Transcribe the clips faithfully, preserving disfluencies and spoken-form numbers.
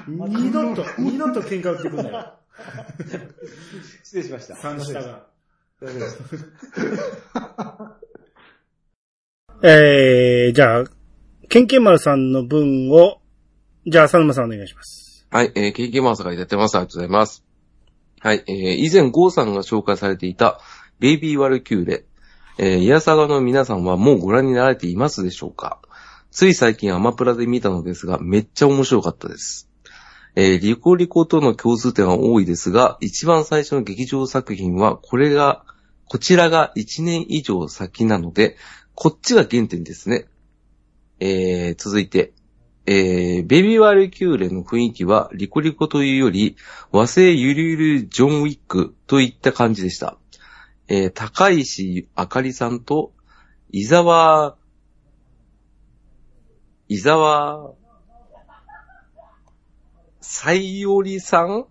二度と、二度と喧嘩売ってくんなよ。 失礼しました。 三下が。えー、じゃあ、ケンケンマルさんの分を、じゃあ、浅沼さんお願いします。 はい、えー、ケンケンマルさんがいただいてます。ありがとうございます。はい、えー、以前ゴーさんが紹介されていた、ベイビーワルキューレ。えー、イヤサガの皆さんはもうご覧になられていますでしょうか？つい最近アマプラで見たのですが、めっちゃ面白かったです。えー、リコリコとの共通点は多いですが、一番最初の劇場作品は、これが、こちらがいちねん以上先なので、こっちが原点ですね。えー、続いて、えー、ベビーワルキューレの雰囲気は、リコリコというより、和製ゆるゆるジョンウィックといった感じでした。えー、高石あかりさんと、伊沢、伊沢、さいおりさん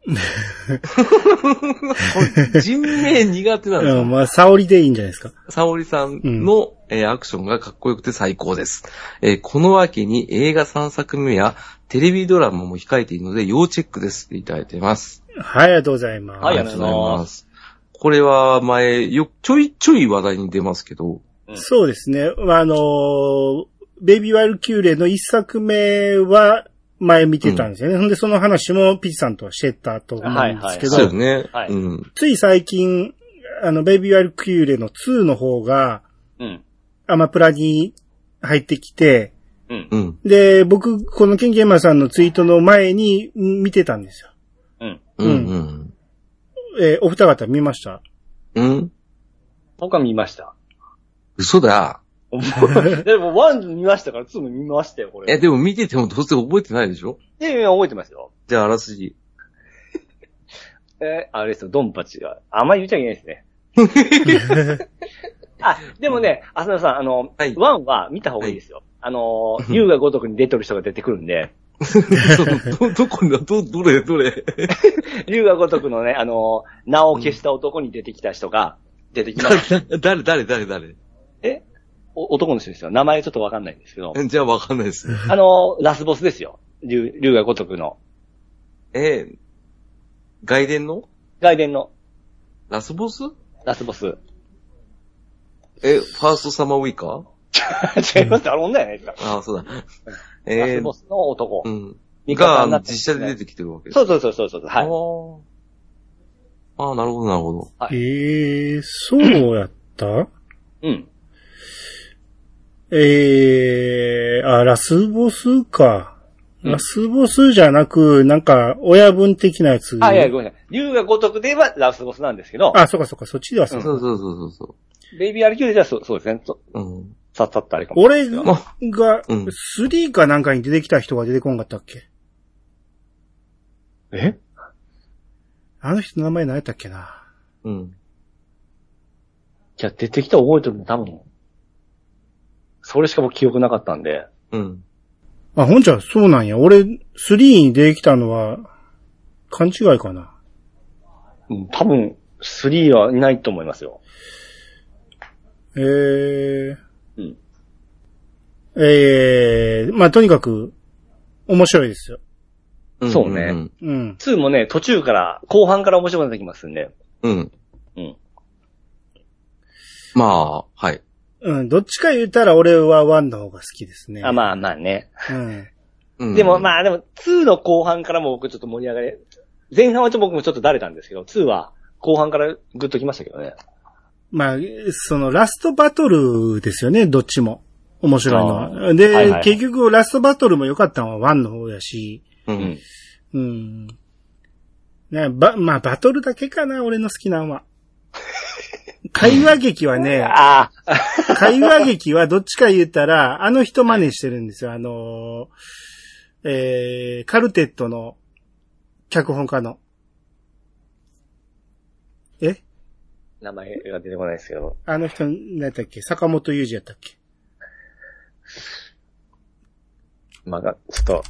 人名苦手なんですよ。 うん、まあ、沙織でいいんじゃないですか。 沙織さんの、うんえー、アクションがかっこよくて最高です。えー、この秋に映画さんさくめやテレビドラマも控えているので要チェックですっていただいてます。 はい、ありがとうございます。 はい、ありがとうございます。 これは前、よ、ちょいちょい話題に出ますけど。 うん、そうですね。あのー、ベイビーワルキューレの一作目は前見てたんですよね。ほ、うんで、その話もピチさんとはしてたと思うんですけど。 はいはい、そうね、 はい。 うん。 つい最近、あの、ベイビーワルキューレのツーの方が、 うん。 アマプラに入ってきて、 うん。 で、僕、このケンケンマさんのツイートの前に見てたんですよ。 うん。 うん。うん。 えー、お二方見ました？ うん。 僕は見ました。 嘘だ。 でも、ワン見ましたから、ツーも見ましたよ、これ。 え、でも見ててもどうせ覚えてないでしょ？ いやいや、覚えてますよ。 じゃあ、あらすじ。 えー、あれですよ、ドンパチが。あんまり言っちゃいけないですね。あ、でもね、浅野さん、あの、はい、ワンは見た方がいいですよ。はい、あの、龍が如くに出てる人が出てくるんで。 ど、どこに、ど、どれ、どれ。 龍が如くのね、あの、名を消した男に出てきた人が出てきます。 誰、誰、誰、誰。 え男の人ですよ。名前ちょっとわかんないんですけど。 じゃあわかんないです。 あの、ラスボスですよ。龍、龍が如くの。 えー、外伝の外伝の。 ラスボスラスボス。 え、ファーストサマーウイカ違います。あの女やないですか。 ああ、そうだ。 えー、ラスボスの男。 うん。が、実写で出てきてるわけです。 そうそうそうそう。はい。 ああ、なるほど、なるほど。 はい、ええー、そうやったうん。 ええー、あ、ラスボスか。うん、ラスボスじゃなく、なんか、親分的なやつ。 あ、いや、ごめんなさい。龍が如くではラスボスなんですけど。 あ、そうかそうか、そっちではそう。そうそうそうそう。 ベイビーアルキューレではそう、そうですね。 うん。 さっさっとあれかもしれない。 俺が、スリーかなんかに出てきた人が出てこんかったっけ？ え？ あの人の名前何やったっけな？ うん。 じゃあ出てきた覚えてるの多分、それしかも記憶なかったんで。 うん。 あ、ほんじゃ、そうなんや。俺、スリーに出てきたのは、勘違いかな。 うん、多分、スリーはいないと思いますよ。 えー。 うん。 えー、まあ、とにかく、面白いですよ。 そうね。 うん。 ツーもね、途中から、後半から面白くなってきますんで。 うん。 うん。 まあ、はい。 うん、どっちか言ったら俺はワンの方が好きですね。 あ、まあまあね。 うん。 でもまあでも、ツーの後半からも僕ちょっと盛り上がれ、前半はちょっと僕もちょっとだれたんですけど、ツーは後半からグッときましたけどね。 まあ、そのラストバトルですよね、どっちも。面白いのは。で、はいはいはい、結局ラストバトルも良かったのはワンの方やし。 うん。 うん。ね、ば、まあバトルだけかな、俺の好きなのは。会話劇はね、 あ会話劇はどっちか言ったら、あの人真似してるんですよ。あの、えー、カルテットの脚本家の。え名前が出てこないですけど。 あの人、何やったっけ？坂本雄二やったっけ？ まあ、ちょっと。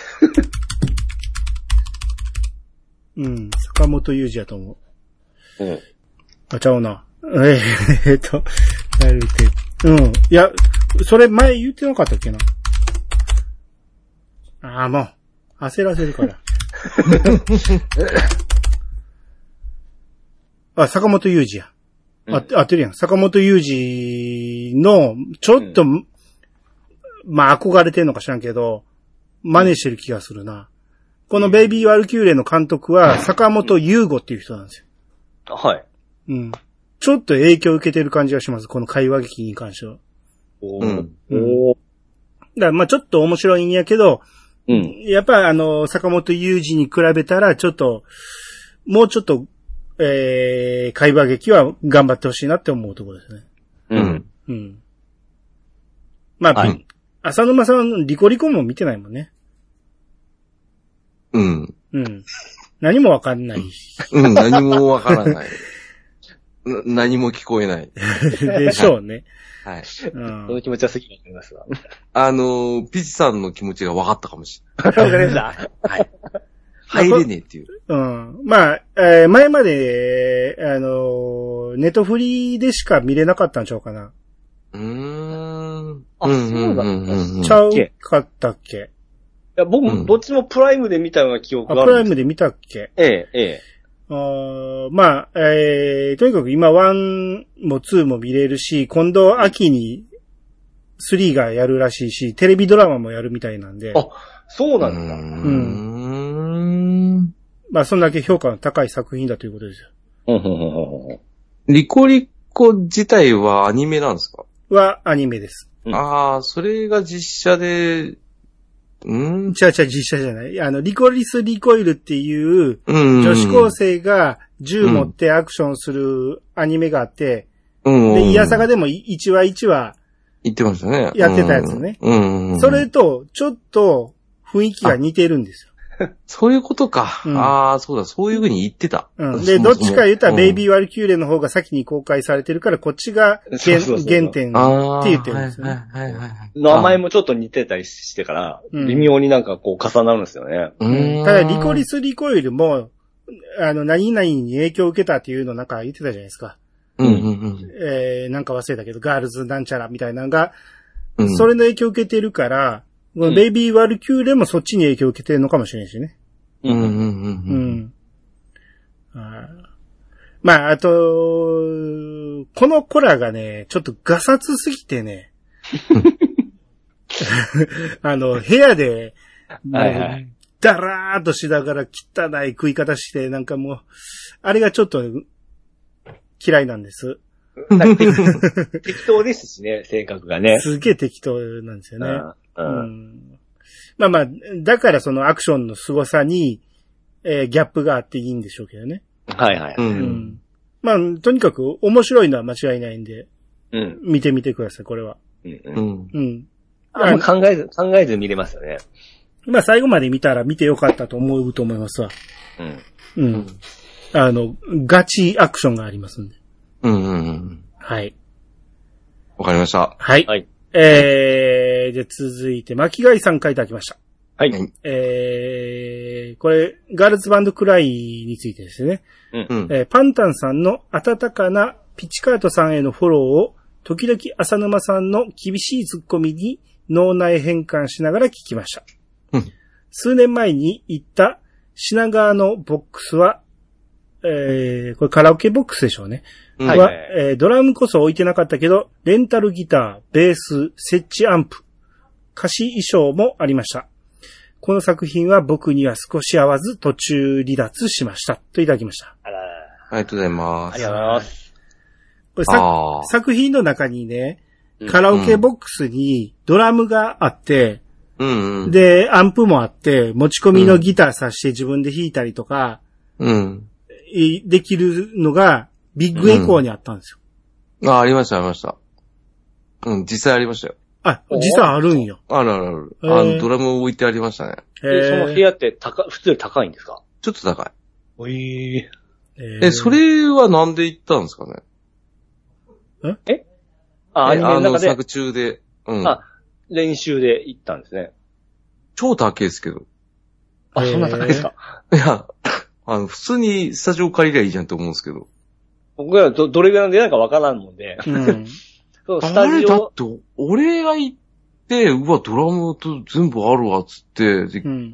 うん、坂本雄二やと思う。うん。 あ、ちゃうな。えー、えっと、カルテット。うん。いや、それ前言ってなかったっけな。ああ、もう、焦らせるから。 あ、坂本雄二や。あ、合ってるやん。坂本雄二の、ちょっと、うん、まあ憧れてんのか知らんけど、真似してる気がするな。このベイビー・ワルキューレの監督は、坂本雄吾っていう人なんですよ。 はい。 うん。ちょっと影響を受けてる感じがします。この会話劇に関しては。 おー。うん、おー。 だからまあちょっと面白いんやけど、 うん。 やっぱあの、坂本雄二に比べたら、ちょっと、もうちょっと、えー、会話劇は頑張ってほしいなって思うところですね。 うん。 うん。まあ、はい、浅沼さん、リコリコも見てないもんね。 うん。 うん。何もわかんない。 うん、何もわからない。何も聞こえない。 でしょうね。 はい。 うん、その気持ちは好きになりますわ。 あの、ピチさんの気持ちが分かったかもしれない。わかりました。はい。 入れねえっていう。 うん。まあ、えー、前まで、あの、ネトフリでしか見れなかったんちゃうかな。 うーん。 あ、そうなんだ。 ちゃうかったっけ？いや、僕もどっちもプライムで見たような記憶があるんです。 あ、プライムで見たっけ？ ええ、ええ。 あまあ、えー、とにかく今ワンもツーも見れるし、今度秋にスリーがやるらしいし、テレビドラマもやるみたいなんで。 あ、そうなんだ。 うん。 まあ、そんだけ評価の高い作品だということですよ。 リコリコ自体はアニメなんですか？ はアニメです。 うん、ああ、それが実写で、 うんちゃうちゃう実写じゃない。あの、リコリス・リコイルっていう、女子高生が銃持ってアクションするアニメがあって、うん、で、イヤサガでもいちわいちわ、 言ってましたね。 やってたやつね。 うんうん、 それと、ちょっと雰囲気が似てるんですよ。 そういうことか。うん、ああ、そうだ、そういう風に言ってた。 うん、で、どっちか言ったら、ベイビー・ワルキューレの方が先に公開されてるから、こっちが原、原点って言ってるんですよね。 はいはいはいはい、 名前もちょっと似てたりしてから、微妙になんかこう重なるんですよね。 うん、ただ、リコリス・リコイルも、あの、何々に影響を受けたっていうのなんか言ってたじゃないですか。 うんうんうん、 えー、なんか忘れたけど、ガールズなんちゃらみたいなのが、うん、それの影響を受けてるから、うん、ベイビー・ワルキューレもそっちに影響を受けてるのかもしれないしね。 うんうんうんうん。 あまあ、あと、この子らがね、ちょっとガサツすぎてね、あの、部屋で、 はいはい、 だらーっとしながら汚い食い方して、なんかもう、あれがちょっと嫌いなんです。 適当ですしね、性格がね。 すげえ適当なんですよね。 うんうんうんまあまあ、だからそのアクションの凄さに、えー、ギャップがあっていいんでしょうけどね。 はいはい。 うん。まあ、とにかく面白いのは間違いないんで、 うん。 見てみてください、これは。 うん。うん。 うん。 あんま考えず、考えず見れますよね。 まあ、最後まで見たら見てよかったと思うと思いますわ。 うん。 うん。あの、ガチアクションがありますんで。 うんうんうん。 はい。 わかりました。 はい。はい。えー、で、続いて、巻貝さん書いてあきました。 はい。 えー、これ、ガールズバンドクライについてですね。 うん。 えー、パンタンさんの温かなピチカートさんへのフォローを、時々浅沼さんの厳しいツッコミに脳内変換しながら聞きました。 うん。 数年前に行った品川のボックスは、えー、これカラオケボックスでしょうね。 はい、 は、えー、ドラムこそ置いてなかったけど、レンタルギター、ベース、設置アンプ、歌詞衣装もありました。この作品は僕には少し合わず途中離脱しました。といただきました。 あらありがとうございます。 ありがとうございます。 これさ作品の中にね、カラオケボックスにドラムがあって、 うんうん、 で、アンプもあって、持ち込みのギターさして自分で弾いたりとか、 うん、 できるのが、ビッグエコーにあったんですよ。 うん、あ、ありました、ありました。うん、実際ありましたよ。 あ、実際あるんよ。 あるあるある。あの、ドラム置いてありましたね。 え、その部屋って高、普通より高いんですか？ ちょっと高い。 おいー。え、それはなんで行ったんですかね？ ええあ、アニメの中で。 あの、作中で。うん。 あ、練習で行ったんですね。 超高いですけど。 あ、そんな高いですか？ いや、あの、普通にスタジオ借りりゃいいじゃんって思うんですけど。 僕はど、どれぐらいの出ないかわからんもんで。 うん。 そうスタジオ。あれだって、俺が行って、うわ、ドラムと全部あるわ、つって、で、 うん、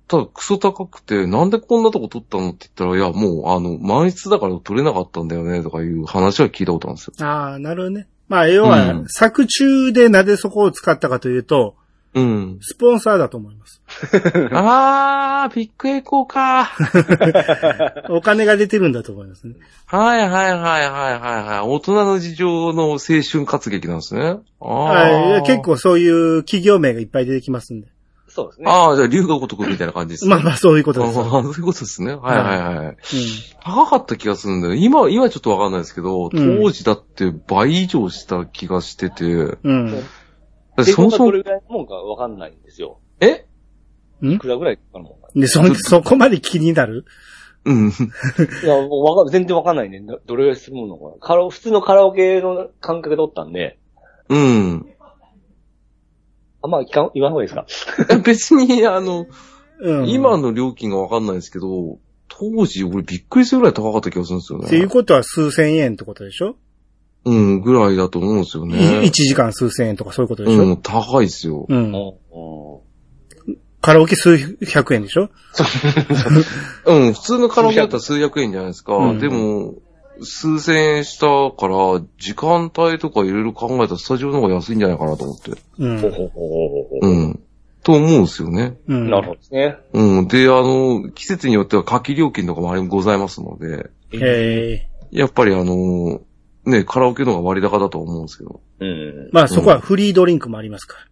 ただクソ高くて、なんでこんなとこ撮ったのって言ったら、いや、もう、あの、満室だから撮れなかったんだよね、とかいう話は聞いたことあるんですよ。 ああ、なるほどね。まあ、要は、うん、作中でなぜそこを使ったかというと、 うん。 スポンサーだと思います。 あー、ビッグエコーか。 お金が出てるんだと思いますね。 はいはいはいはいはいはい。大人の事情の青春活劇なんですね。あはい。結構そういう企業名がいっぱい出てきますんで。 そうですね。 ああ、じゃあ龍が如くみたいな感じですね。 まあまあそういうことです。 ああ、そういうことですね。はいはいはい。はい、うん、高かった気がするんだよ。今、今ちょっとわかんないですけど、当時だって倍以上した気がしてて。うん。 そもそもどれぐらいのもんかわかんないんですよ。 えいくらぐらいかのもんか。 で、そ、そこまで気になるうん。 いや、わかん、全然わかんないね。どれぐらいするものかな。カラ、普通のカラオケの感覚でおったんで。 うん。 あんま言わん方がいいですか別に、あの、うん、今の料金がわかんないですけど、当時俺びっくりするぐらい高かった気がするんですよね。 っていうことは数千円ってことでしょうん、ぐらいだと思うんですよね。 いちじかん数千円とかそういうことでしょうん、 高いですよ。 うん。カラオケ数百円でしょうん、普通のカラオケだったら数百円じゃないですか。うん、でも、数千円したから、時間帯とかいろいろ考えたらスタジオの方が安いんじゃないかなと思って。 うん。 うん。と思うんですよね。 うん。なるほどですね。 うん。で、あの、季節によっては夏季料金とかもあれもございますので。 へー。やっぱりあの、ね、カラオケの方が割高だと思うんですけど。 うん。 まあそこはフリードリンクもありますから。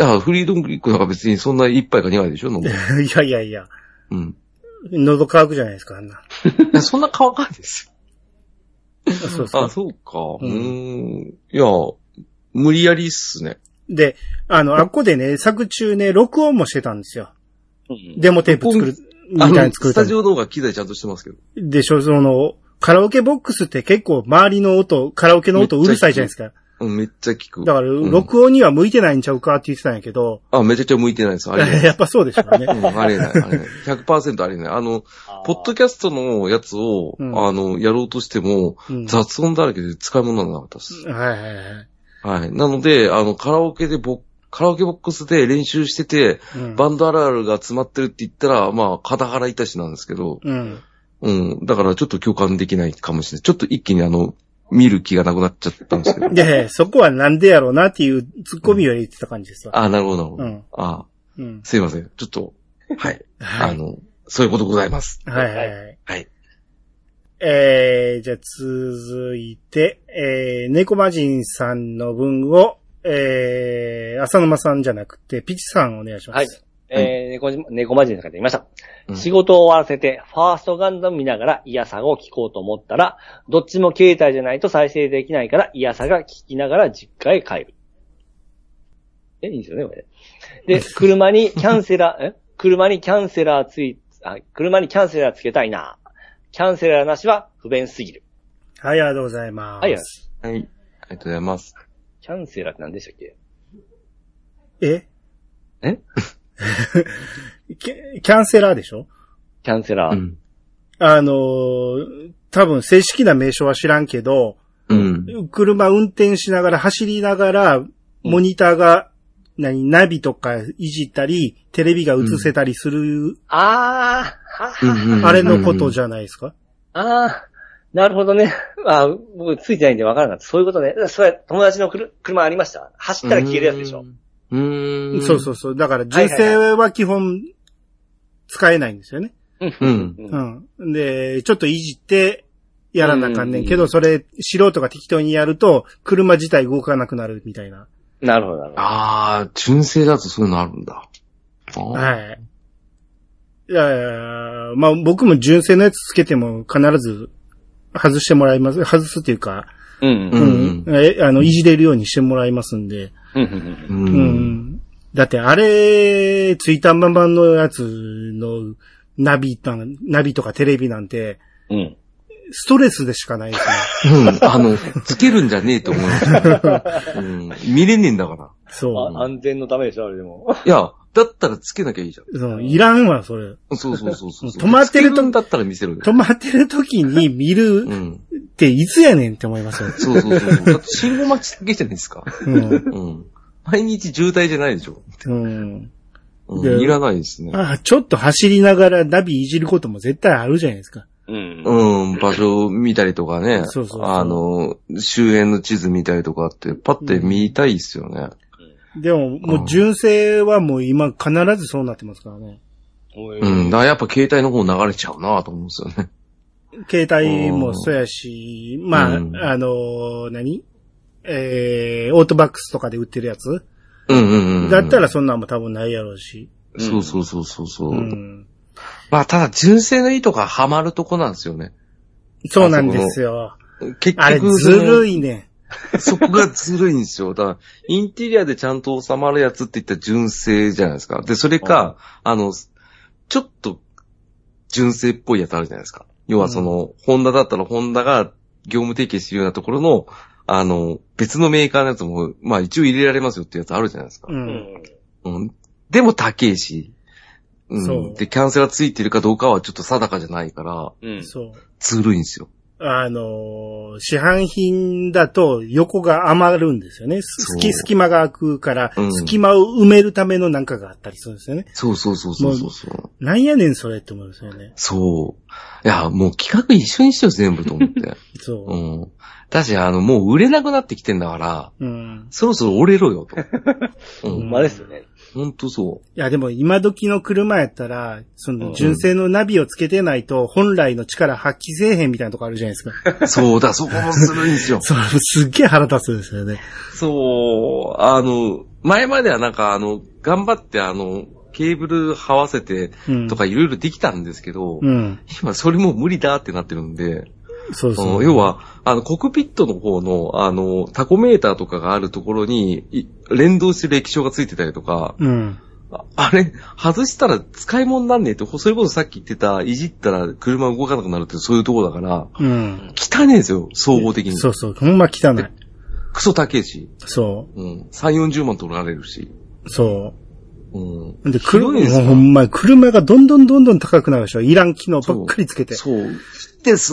いや、フリードリンクなんか別にそんな一杯か二杯でしょ飲む。いやいやいや。 うん。 喉乾くじゃないですか、あんな。 そんな乾かないですよ。 そうそう。 あ、そうか。うん。いや、無理やりっすね。 で、あの、あっこでね、作中ね、録音もしてたんですよ。うん、デモテープ作る、みたいに作る。 スタジオの方が機材ちゃんとしてますけど。 でしょ、その、カラオケボックスって結構周りの音、カラオケの音うるさいじゃないですか。 うん、めっちゃ聞く。 だから、録音には向いてないんちゃうかって言ってたんやけど。 あ、めちゃくちゃ向いてないです。あれ。 やっぱそうでしょうね。 うん、あれない、あれない。ひゃくパーセント あれない。あの、ポッドキャストのやつを、うん、あの、やろうとしても、うん、雑音だらけで使い物にならなかったです。 はいはいはい。 はい。なので、あの、カラオケでボ、カラオケボックスで練習してて、うん、バンドあるあるが詰まってるって言ったら、まあ、片腹いたしなんですけど、 うん。 うん。だからちょっと共感できないかもしれない。ちょっと一気にあの、見る気がなくなっちゃったんですけど。 で、そこはなんでやろうなっていうツッコミを入れてた感じですわ。 うん、あ、なるほど、なるほど。 うん。 あ、 うん、 すいません。ちょっと、はい。はい、あの、そういうことございます。 はいはいはい。 はい。 えー、じゃあ続いて、えー、猫魔人さんの分を、えー、浅沼さんじゃなくて、ピチさんお願いします。 はい。えー、猫、猫魔人の方いました。うん、仕事を終わらせて、ファーストガンダム見ながらイヤサガを聞こうと思ったら、どっちも携帯じゃないと再生できないから、イヤサガ聞きながら実家へ帰る。え、いいんですよね、これ。で、車にキャンセラー、え車にキャンセラーつい、あ、車にキャンセラーつけたいな。キャンセラーなしは不便すぎる。 はい、ありがとうございます。 はい、 はい。ありがとうございます。 キャンセラーって何でしたっけ？ ええキャンセラーでしょ？ キャンセラー。うん、 あのー、多分正式な名称は知らんけど、 うん、 車運転しながら走りながら、モニターが、うん、何、ナビとかいじったり、テレビが映せたりする。うん、 ああ、あれのことじゃないですか？ ああ、なるほどね。あ僕ついてないんでわからなかった。そういうことね。それ、友達の車ありました。走ったら消えるやつでしょ。 うーん。 そうそうそう。だから、純正は基本、使えないんですよね。 うん。 うん。で、ちょっといじって、やらなあかんねんけど、それ、素人が適当にやると、車自体動かなくなるみたいな。 なるほど、なるほど。 ああ、純正だとそういうのあるんだ。 はい。いやいや、まあ僕も純正のやつつけても必ず外してもらいます。外すっていうか、 うん。 うん。え、あの、いじれるようにしてもらいますんで。 うん。 うん。だってあれ、ツイッター版版のやつのナビ、ナビとかテレビなんて、 うん。 ストレスでしかないですね。うん。あの、つけるんじゃねえと思いました。うん。見れねえんだから。 そう。 安全のためでしょ、あれでも。 いや、だったらつけなきゃいいじゃん。 そう、いらんわ、それ。 そうそうそうそう。 止まってると、 だったら見せる。 止まってる時に見るっていつやねんって思いますよ。 そうそうそう。だって信号待ちだけじゃないですか。 うん。 うん。毎日渋滞じゃないでしょ。 うん。 うん、いらないですね。 ああ、ちょっと走りながらナビいじることも絶対あるじゃないですか。 うん。 うん、場所見たりとかね。 そうそうそう。 あの、周辺の地図見たりとかって、パッて見たいっすよね。 うん、でも、もう純正はもう今必ずそうなってますからね。 うん、だからやっぱ携帯の方流れちゃうなと思うんですよね。 携帯もそうやし、まあ、うん、あの、何えー、オートバックスとかで売ってるやつ、 うんうんうん、 だったらそんなんも多分ないやろうし。 そうそうそうそうそう、うん。まあ、ただ純正のいいとかハマるとこなんですよね。 そうなんですよ。 結局。 あれずるいね。 そこがずるいんですよ。だから、インテリアでちゃんと収まるやつって言ったら純正じゃないですか。で、それか、あの、ちょっと純正っぽいやつあるじゃないですか。要はその、うん、ホンダだったらホンダが業務提携してるようなところの、あの、別のメーカーのやつも、まあ一応入れられますよってやつあるじゃないですか。うん。うん、でも高いし、うん。そう。で、キャンセルがついてるかどうかはちょっと定かじゃないから、うん。そう。ずるいんですよ。 あのー、市販品だと横が余るんですよね。隙、隙間が空くから、うん、隙間を埋めるためのなんかがあったりするんですよね。 そうそうそうそうそうそう。 なんやねんそれって思うんですよね。 そう。いや、もう企画一緒にしてよ全部と思って。そう。うん。だし、あの、もう売れなくなってきてんだから、うん、そろそろ折れろよと。 うん。ほんまですよね。 ほんとそう。 いや、でも今時の車やったら、その純正のナビをつけてないと本来の力発揮せえへんみたいなとこあるじゃないですか。 そうだ、そこもするんですよ。 そう、すっげえ腹立つんですよね。 そう、あの、前まではなんかあの、頑張ってあの、ケーブル這わせてとかいろいろできたんですけど、うん、今それも無理だってなってるんで、そうそう。要は、あの、コクピットの方の、あの、タコメーターとかがあるところに、連動してる液晶がついてたりとか、うん、あ, あれ、外したら使い物なんねえって、それこそさっき言ってた、いじったら車動かなくなるってそういうところだから、うん、汚ねえんですよ、総合的に。 そうそう、ほんま汚い。 クソ高えし。 そう。 うん。さん、よんじゅうまん取られるし。 そう。うん。で、車、ほんま、車がどんどんどんどん高くなるでしょ。いらん機能ばっかりつけて。 そう。そうですって。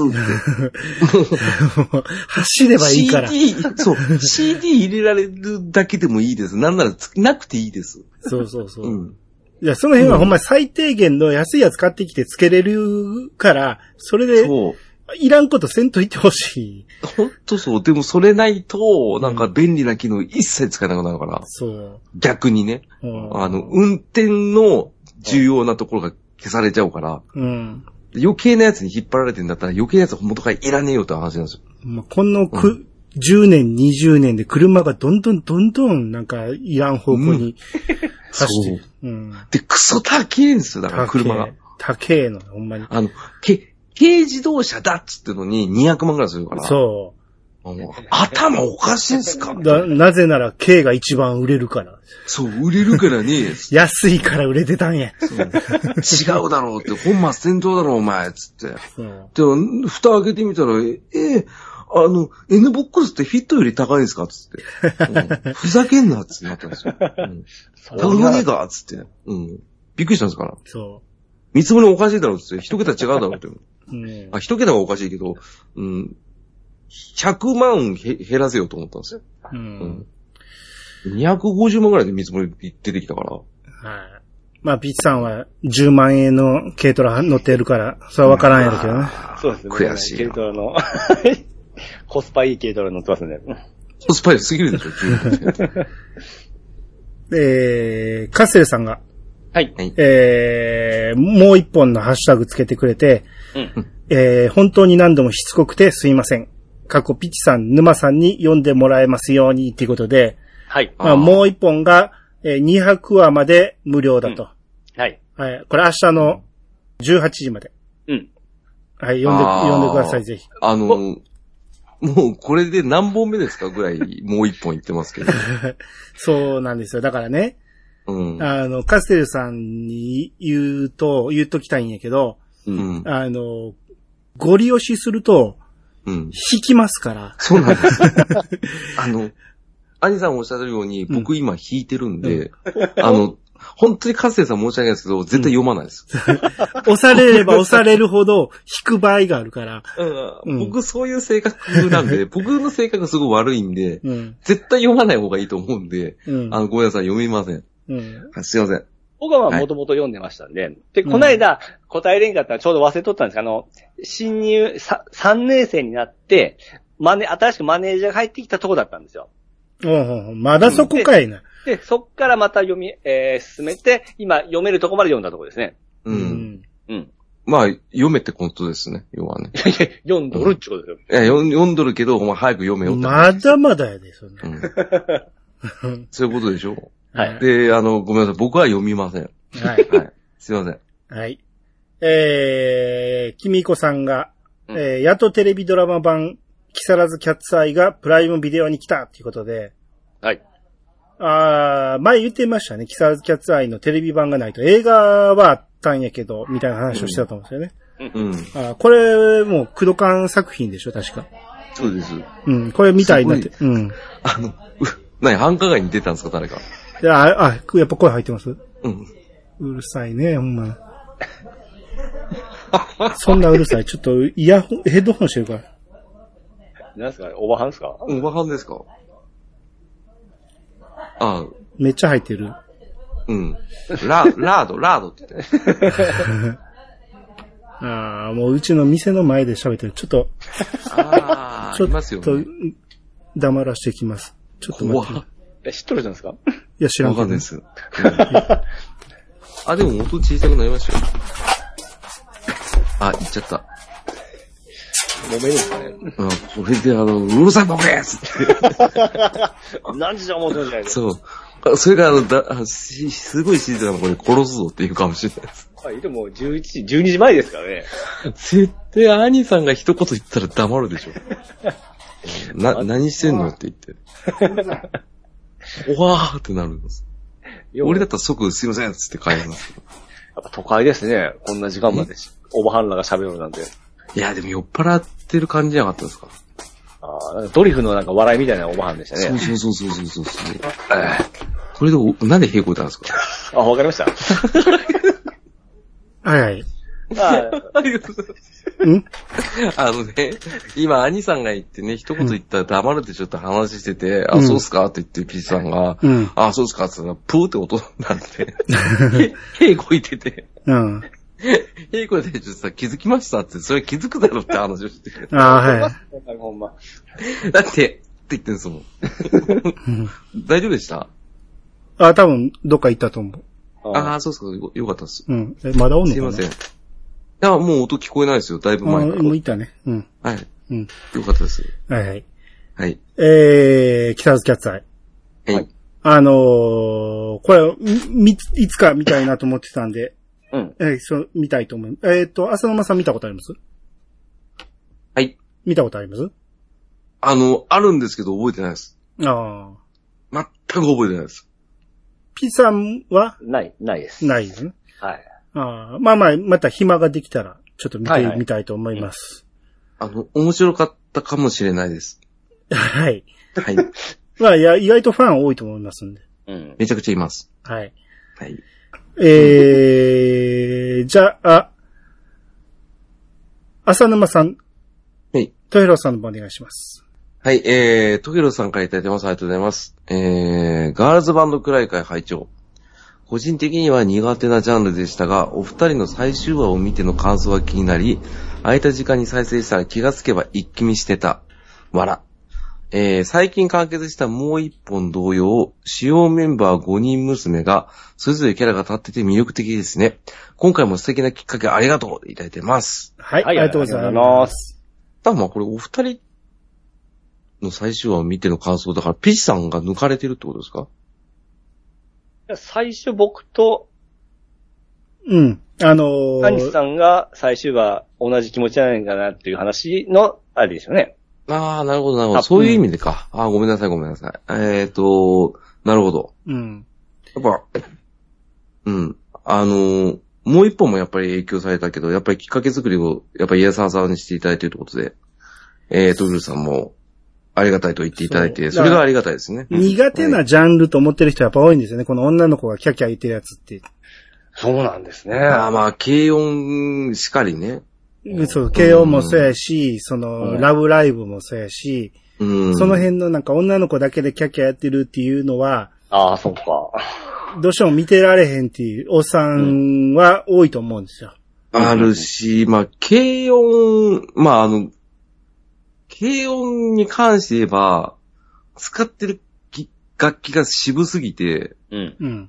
走ればいいから。 シーディー、そう。シーディー 入れられるだけでもいいです。なんならなくていいです。 そうそうそう。うん。いや、その辺はほんま最低限の安いやつ買ってきてつけれるから、それで、そう。いらんことせんといてほしい。 ほんとそう。でもそれないと、なんか便利な機能一切使えなくなるから。そう。逆にね。うん、あの、運転の重要なところが消されちゃうから。うん。余計なやつに引っ張られてんだったら余計なやつは元からいらねえよって話なんですよ。 まあ、このく、うん、じゅうねん、にじゅうねんで車がどんどんどんどんなんかいらん方向に走ってる。 うん。うん、で、クソ高えんですよ。だから車が。 高えの、ほんまに。 あの、け、軽自動車だっつってのににひゃくまんくらいするから。 そう。 頭おかしいんすかだなぜなら軽が一番売れるから。 そう、売れるからね。 安いから売れてたんや。 そう違うだろうって、本末転倒だろうお前、つって。で、蓋開けてみたら、え、え、あの、N ボックスってフィットより高いんですかつって、うん。ふざけんなっつってなったんですよ。うん、高くねえかつって。うん。びっくりしたんですから。そう。見積もりおかしいだろうつって、一桁違うだろうって。うん、あ、一桁はおかしいけど、うん、ひゃくまんへ減らせようと思ったんですよ。うん。うん、にひゃくごじゅうまんぐらいで見積もり出てきたから。はい。 まあ、ピッチさんはじゅうまんえんの軽トラ乗ってるから、それはわからんやろけどね。 そうですね。 悔しい。 軽トラの、コスパいい軽トラ乗ってますね。 コスパ良すぎるでしょ、 えー、カッセルさんが、 はい。 えー、もう一本のハッシュタグつけてくれて、うん、えー、本当に何度もしつこくてすいません。過去ピッチさん、沼さんに読んでもらえますようにっていうことで、 はい。 まあ、もう一本が、えー、にひゃくわまで無料だと、 うん。はい。 はい。これ明日のじゅうはちじまで。うん。はい、読んで、読んでください、ぜひ。 あの、もうこれで何本目ですかぐらいもう一本言ってますけど。 そうなんですよ。だからね、うん、あの、カステルさんに言うと、言っときたいんやけど、うん、あの、ご利用しすると、うん、引きますから。 そうなんです。あの、兄さんおっしゃるように、僕今引いてるんで、うん、あの、本当にカステルさん申し訳ないですけど、絶対読まないです。 うん、押されれば押されるほど引く場合があるから。 うん、僕そういう性格なんで、僕の性格すごい悪いんで、うん、絶対読まない方がいいと思うんで、うん、あの、ごめんなさい、読みません。うん、すいません。 僕はまあもともと読んでましたんで。はい、で、この間、答えれんかったらちょうど忘れとったんですけど、あの、新入、さ、さんねん生になって、マネ、新しくマネージャーが入ってきたとこだったんですよ。 おうおうまだそこかいな。 で、でそっからまた読み、えー、進めて、今読めるとこまで読んだとこですね。 うん。うん。まあ、読めってことですね、要はね。 いやいや、読んどるってことですよ。 いや、読んどるけど、お前早く読めよって。 まだまだやで、そんな。 うん、そういうことでしょ？ はい。 で、あの、ごめんなさい、僕は読みません。 はい。 はい。すいません。 はい。えー、きみこさんが、うん、えー、やっとテレビドラマ版、木更津キャッツアイがプライムビデオに来たっていうことで。 はい。 あー、前言ってましたね。木更津キャッツアイのテレビ版がないと。映画はあったんやけど、みたいな話をしてたと思うんですよね。 うん。 あこれ、もう、クドカン作品でしょ、確か。 そうです。 うん、これみたいになって。うん。 あの、何、繁華街に出たんですか、誰か。 いや、あ、あ、やっぱ声入ってます？ うん。 うるさいね、ほんま。そんなうるさい。ちょっと、イヤホン、ヘッドホンしてるから。 何すかオーバーハンですかオーバーハンですかああ。 めっちゃ入ってる。 うん。ラ、ラード、ラードって言って。 ああ、もううちの店の前で喋ってる。ちょっと。 ああ、ちょっと、ね、 黙らしてきます。ちょっと待って。 え、知っとるじゃないですかいや、知らんけど。 わかんないです。うん、あ、でも音小さくなりましたよ。あ、言っちゃった。 揉めるんですかね。 うん、それであの、うるさいボケーつって。 何時じゃ思うとんじゃないですか。そう。それがあの、だしすごい静かなこれ殺すぞっていうかもしれないです。 はい、でもじゅういちじ、じゅうにじまえですからね。 絶対兄さんが一言言ったら黙るでしょ。な、何してんのって言って。おわーってなるんです。俺だったら即すいませんっつって帰ります。 やっぱ都会ですね。こんな時間までおばはんらが喋るなんて。 いや、でも酔っ払ってる感じじゃなかったですか？ ああ、ドリフのなんか笑いみたいなおばはんでしたね。 そうそうそうそうそうそう。えー、これで、なんで平行いたんですか？ あ、わかりました。 はいはい。 あんあのね、今、兄さんが言ってね、一言言ったら黙るってちょっと話してて、うん、あ、そうっすかって言ってピーさんが、うん、あ、そうっすかって言ったら、プーって音になって、へいこいてて、 うん。 へいこいてて、ちょっとさ、気づきましたって、それ気づくだろって話をしてて。 ああ、はい。 ほんま。 だって、って言ってんすもん。大丈夫でした？ あ、多分、どっか行ったと思う。 ああ、そうっすか、よ、よかったっす。 うん。え、まだおんのかな？ すいません。いや、もう音聞こえないですよ。だいぶ前から。 もういたね。うん。 はい。 うん。 よかったです。 はいはい。 はい。 えー、木更津キャッツアイ。 はい。 あのー、これ、み、いつか見たいなと思ってたんで、 うん。 えー、そう、見たいと思う。えっと、浅沼さん見たことあります？ はい。 見たことあります？ あの、あるんですけど覚えてないです。 ああ。 全く覚えてないです。 P さんはない、ないです。 ないですね。 はい。 ああ、まあまあ、また暇ができたら、ちょっと見てみ、はいはい、たいと思います、 うん。あの、面白かったかもしれないです。 はい。 はい。 まあ、いや、意外とファン多いと思いますんで。 うん。 めちゃくちゃいます。 はい。 はい。 えー、じゃあ、浅沼さん。 はい。 トヘロさんの方お願いします。 はい、えー、トヘロさんからいただいてます。ありがとうございます。えー、ガールズバンドくらい会拝聴。個人的には苦手なジャンルでしたが、お二人の最終話を見ての感想が気になり、空いた時間に再生したら気がつけば一気見してた。わら。えー、最近完結したもう一本同様、主要メンバーごにん娘が、それぞれキャラが立ってて魅力的ですね。今回も素敵なきっかけありがとういただいてます。 はい、はい、ありがとうございます。 ただまあこれお二人の最終話を見ての感想だから、ピチさんが抜かれてるってことですか？ 最初僕と、 うん。あのー、 カニさんが最終話同じ気持ちじゃないかなっていう話の、あれですよね。 ああ、なるほど、なるほど。そういう意味でか。ああ、ごめんなさい、ごめんなさい。えっと、なるほど。 うん。 やっぱ、うん。あのー、もう一本もやっぱり影響されたけど、やっぱりきっかけ作りを、やっぱりイヤサーさんにしていただいているということで、えー、トグルさんも、ありがたいと言っていただいて、それがありがたいですね。 苦手なジャンルと思ってる人はやっぱ多いんですよね。この女の子がキャキャ言ってるやつって。 そうなんですね。 ああ、まあ、軽音しかりね。 そう、軽音もそうやし、うん、その、うん、ラブライブもそうやし、 うん、 その辺のなんか女の子だけでキャキャやってるっていうのは、 ああ、そうか。 どうしても見てられへんっていうおっさんは多いと思うんですよ。 あるし、まあ、軽音、まあ、あの、軽音に関して言えば、使ってる楽器が渋すぎて、 うん。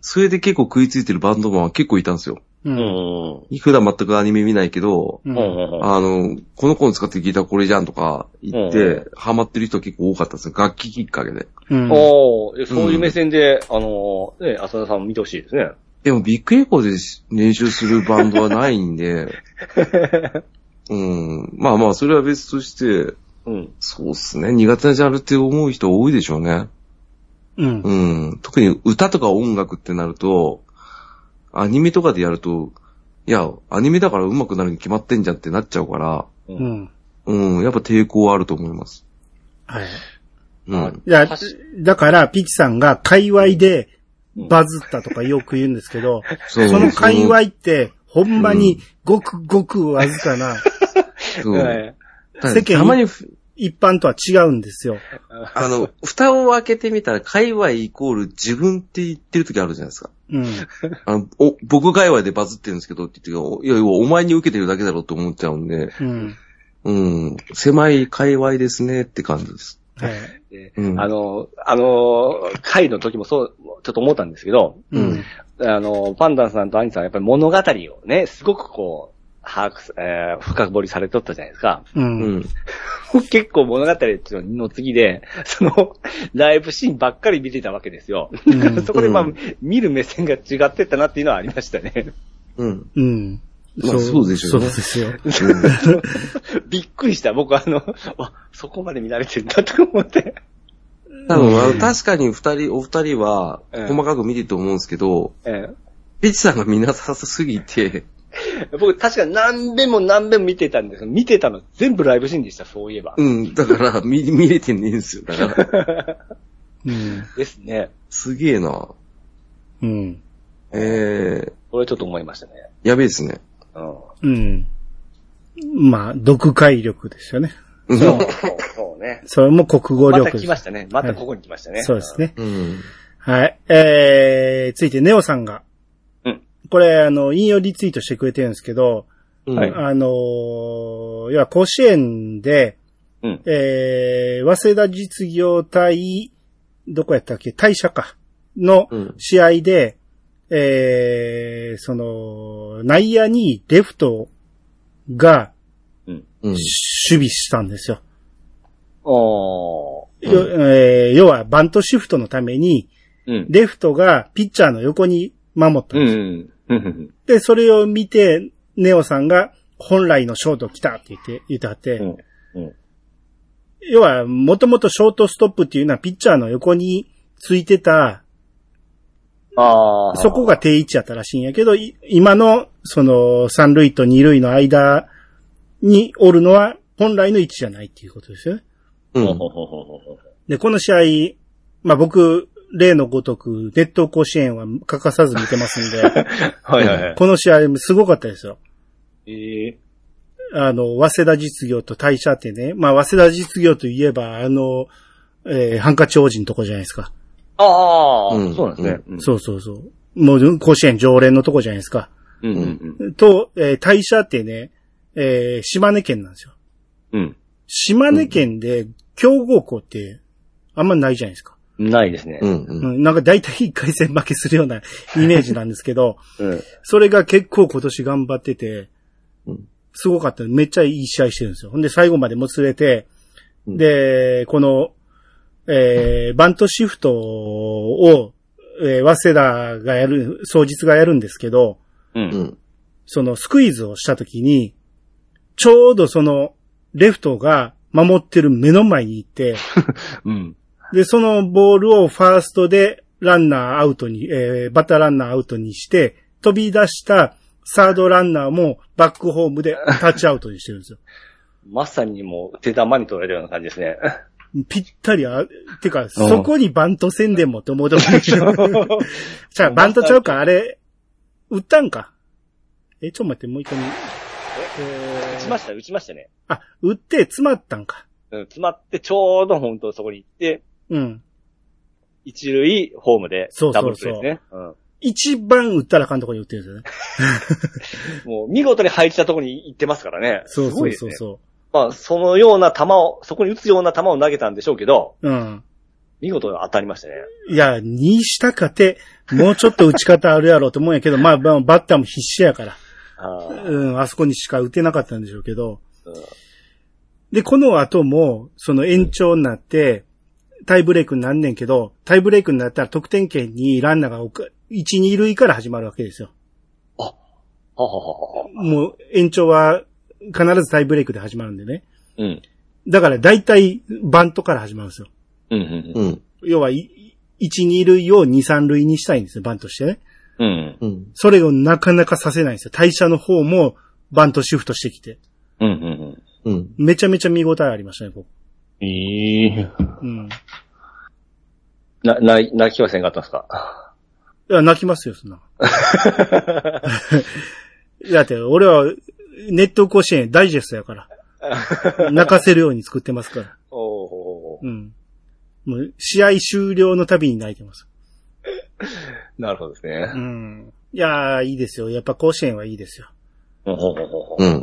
それで結構食いついてるバンドマンは結構いたんですよ。 う。 うんん。 普段全くアニメ見ないけど、 うん。 あの、この子の使ってるギターこれじゃんとか言って、 うんハマってる人結構多かったですね。楽器きっかけで。 うん。 おー、そういう目線で、あの、ね、浅田さんも見てほしいですね。 でもビッグエコーで練習するバンドはないんで、うん。まあまあ、それは別として、 うん。 そうっすね。苦手なジャンルって思う人多いでしょうね。 うん。 うん。特に歌とか音楽ってなると、アニメとかでやると、いや、アニメだから上手くなるに決まってんじゃんってなっちゃうから、 う。 うんん。 うん。やっぱ抵抗はあると思います。 はい。 うん。 いや、だから、ピチさんが界隈でバズったとかよく言うんですけど、 そその界隈って、ほんまにごくごくわずかな、 そう。 はい世間たまに、 一般とは違うんですよ。 あの、蓋を開けてみたら、界隈イコール自分って言ってる時あるじゃないですか。 うん。 あのお僕界隈でバズってるんですけどって言って、いやいや、お前に受けてるだけだろうと思っちゃうんで、 うん。 うん。狭い界隈ですねって感じです。 はい。 でうんあの、あの、会の時もそう、ちょっと思ったんですけど、 うん。 あの、パンダンさんとアニさんはやっぱり物語をね、すごくこう、把握す、えー、深掘りされとったじゃないですか。 う。 うんん。 結構物語っていうのの次で、その、ライブシーンばっかり見てたわけですよ。 うんそこでまあ、 うん見る目線が違ってったなっていうのはありましたね。 うん。 うん。 まあそうでしょうねそうですよ。 びっくりした。僕あの、あ、そこまで見られてるんだと思って。 多分、あの確かに二人、お二人は、 うん細かく見てると思うんですけど、 えピチさんが見なさすぎて、 え、僕確かに何遍も何遍も見てたんですけど、見てたの全部ライブシーンでした、そういえば。 うん、だから、見、見れてねえんですよ。だから、 うん。 ですね。 すげえな。 うん。 えー、 これちょっと思いましたね。 やべえですね。 うん。 うん。まあ、読解力ですよね。 うんそう、そう、そうね。 それも国語ま力。 た来ましたね。またここに来ましたね。 そうですね。 うん。 はい。えー、ついてネオさんが。 うん。 これ、あの、引用リツイートしてくれてるんですけど、 うん。 はいあのー、要は甲子園で、 うん。 えー、早稲田実業対、どこやったっけ大社か。のうん試合で、えー、その、内野にレフトがうん。 うん。 守備したんですよ。 おー。 よえー要はバントシフトのために、 うん。 レフトがピッチャーの横に守ったんですよ。 うん。うん。 で、それを見て、ネオさんが本来のショート来たって言って、言ってはって、 うん。うん。 要は、もともとショートストップっていうのはピッチャーの横についてた、 ああ。 そこが定位置やったらしいんやけど、い今の、その、三塁と二塁の間におるのは本来の位置じゃないっていうことですよね。 うん。 ほほほほほほで、この試合、まあ僕、例のごとく、ネット甲子園は欠かさず見てますんで、 はいはいはい。 この試合すごかったですよ。 ええあの、早稲田実業と大社ってね、まあ、早稲田実業といえば、あの、えーハンカチ王子のとこじゃないですか。 ああ、 うんそうなんですね。うんそうそうそう。もう、甲子園常連のとこじゃないですか。 うんうんうん。 と、えー大社ってね、えー島根県なんですよ。 うん。 島根県で強豪校って、あんまないじゃないですか。 ないですね。 うん。 ううん。 ん、なんか大体一回戦負けするようなイメージなんですけど、 うん。 それが結構今年頑張っててうん、 すごかった。めっちゃいい試合してるんですよ。ほんで最後までもつれて、 うんで、この、えー、バントシフトを、えー、早稲田がやる、双日がやるんですけど、 う。 うんん。 そのスクイズをしたときに、ちょうどその、レフトが守ってる目の前に行って、 うん。 で、そのボールをファーストでランナーアウトに、えー、バッターランナーアウトにして、飛び出したサードランナーもバックホームでタッチアウトにしてるんですよ。 まさにもう手玉に取られるような感じですね。 ぴったりあ、てか、そこにバントせんでもって思うとこじゃあ、バントちゃうか、あれ、打ったんか。え、ちょっと待って、もう一回見。え打ちました、打ちましたね。 あ、打って詰まったんか。 うん、詰まってちょうど本当そこに行って、 うん。 一塁ホームでそうそうそうダブルプレーですね。うん。 一番打ったらあかんとこに打ってるんですよね。 もう見事に配置したところに行ってますからね。 そうそうそうそう、ね。 まあ、そのような球を、そこに打つような球を投げたんでしょうけど、 うん。 見事に当たりましたね。 いや、にしたかて、もうちょっと打ち方あるやろうと思うんやけど、まあ、バッターも必死やから。あ, うん、あそこにしか打てなかったんでしょうけど。うん、で、この後も、その延長になって、タイブレイクになんねんけど、タイブレイクになったら得点圏にランナーがいち、に塁から始まるわけですよ。 あ、はははは。 もう延長は必ずタイブレイクで始まるんでね。 うん。 だから大体バントから始まるんですよ。 うんうんうん。 要は、いち、に塁をに、さん塁にしたいんですよ、バントしてね。 うん。 それをなかなかさせないんですよ。対射の方もバントシフトしてきて。 うんうんうん。うん。 めちゃめちゃ見応えありましたね、ここ。 ええー。 うん。 な、な、泣きはせんかったんですか？ いや、泣きますよ、そんな。だって、俺は、ネット甲子園ダイジェストやから。泣かせるように作ってますから。 おー。 うん。もう、試合終了のたびに泣いてます。 なるほどですね。 うん。いやー、いいですよ。やっぱ甲子園はいいですよ。 うん。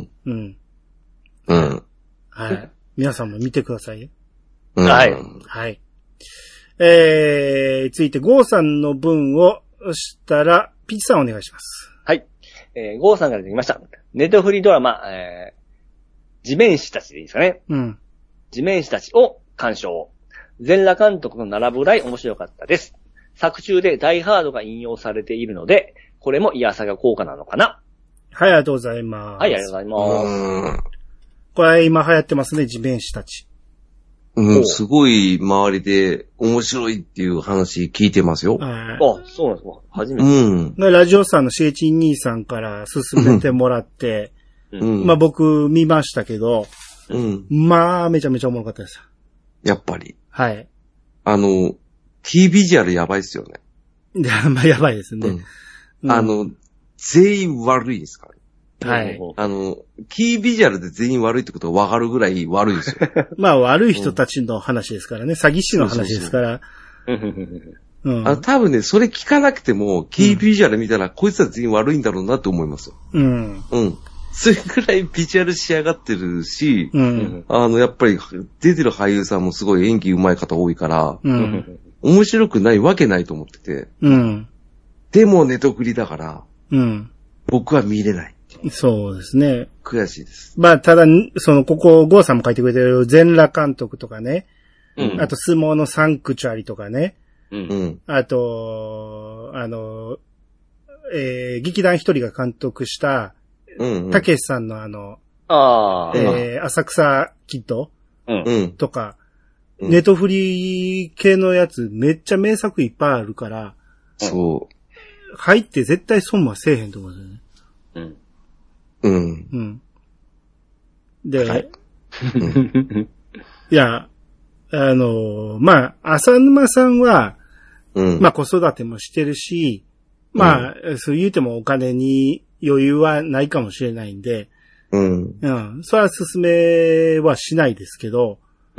うん。 うん。 はい。皆さんも見てください。 うん、はい。 はい。えー、続いて、ゴーさんの分をしたら、ピッチさんお願いします。 はい。えー、ゴーさんからできました。ネットフリードラマ、えー、地面師たちでいいですかね。 うん。 地面師たちを鑑賞。全裸監督の並ぶぐらい面白かったです。作中でダイハードが引用されているので、これもイヤサガ効果なのかな。 はい、ありがとうございます。 はい、ありがとうございます。 これ今流行ってますね、地面師たち。 うん、すごい周りで面白いっていう話聞いてますよ。 あ、そうなんですか。初めて。 うん。 ラジオさんのシエチン兄さんから勧めてもらって、うん、まあ僕見ましたけど、 うん、 まあめちゃめちゃおもろかったです。 やっぱり。 はい。 あの、T ビジュアルやばいっすよね。 まあやばいですね。 うんうん、あの、全員悪いですからね。 はい。 あの、キービジュアルで全員悪いってことが分かるぐらい悪いですよ。 まあ悪い人たちの話ですからね。うん、詐欺師の話ですから。 うん、あ多分ね、それ聞かなくても、キービジュアル見たら、うん、こいつは全員悪いんだろうなって思いますよ。 うん。 うん。それくらいビジュアル仕上がってるし、 うん、 あの、やっぱり出てる俳優さんもすごい演技上手い方多いから、 うん、 面白くないわけないと思ってて。 うん。 でもネトフリだから、 うん。 僕は見れない。 そうですね。 悔しいです。 まあ、ただ、その、ここ、ゴーさんも書いてくれてる全裸監督とかね。 うん。 あと、相撲のサンクチュアリとかね。 うん。 あと、あの、えー、劇団一人が監督した、 うん。 たけしさんのあの、 ああ。 えー、浅草キッドうん。 とか、うん、ネトフリ系のやつめっちゃ名作いっぱいあるから、 そう。 入って絶対損はせえへんと思うんですよね。 うん。 うん。 うん。で、 はい、 いや、あの、まあ、浅沼さんは、 うん、 まあ子育てもしてるし、まあ、うん、そう言うてもお金に余裕はないかもしれないんで、 うん。 うん。それは勧めはしないですけど、 うん。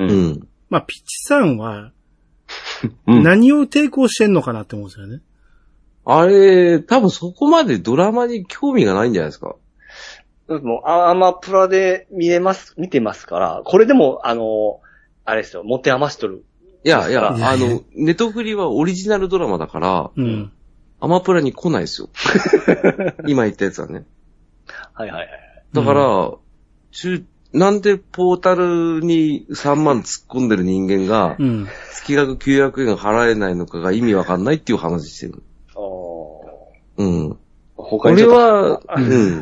まあ、ピッチさんは、何を抵抗してんのかなって思うんですよね。 あれ、多分そこまでドラマに興味がないんじゃないですか。 もう、アマプラで見れます、見てますから、これでも、あの、あれですよ、持て余しとる。 いやいや、あの、ネトフリはオリジナルドラマだから、 うん。 アマプラに来ないですよ。今言ったやつはね。 はいはいはい。 だから、うん、中、なんでポータルにさんまん突っ込んでる人間が、 うん、 月額きゅうひゃくえん払えないのかが意味わかんないっていう話してる。 あうん。 他に俺は、うん。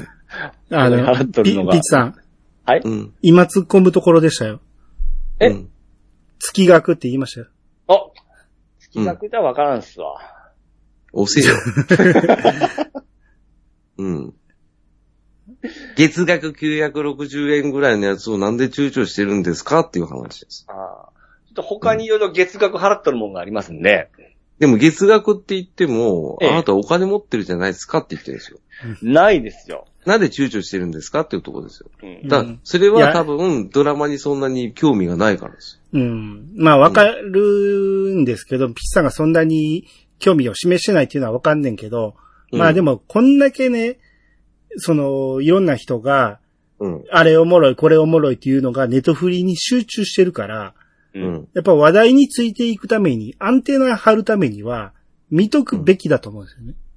あの、 払っとるのがピッチさん。 はい、 うん、 今突っ込むところでしたよ。 え、うん、 月額って言いましたよ。 あ、月額じゃわからんっすわ。 うん、押せよ。うん。月額きゅうひゃくろくじゅうえんぐらいのやつをなんで躊躇してるんですかっていう話です。 ああ。ちょっと他にいろいろ月額払っとるもんがありますんで。 でも月額って言っても、 ええ、 あなたお金持ってるじゃないですかって言ってるんですよ。 ないですよ。 なんで躊躇してるんですかっていうところですよ。 うん、 だそれは多分ドラマにそんなに興味がないからです。 うん。まあわかるんですけど、うん、ピッチさんがそんなに興味を示してないっていうのはわかんねんけど、 うん、 まあでも、こんだけね、その、いろんな人が、 うん、 あれおもろい、これおもろいっていうのがネットフリに集中してるから、 うん、 やっぱ話題についていくために、アンテナ張るためには、見とくべきだと思うんですよね。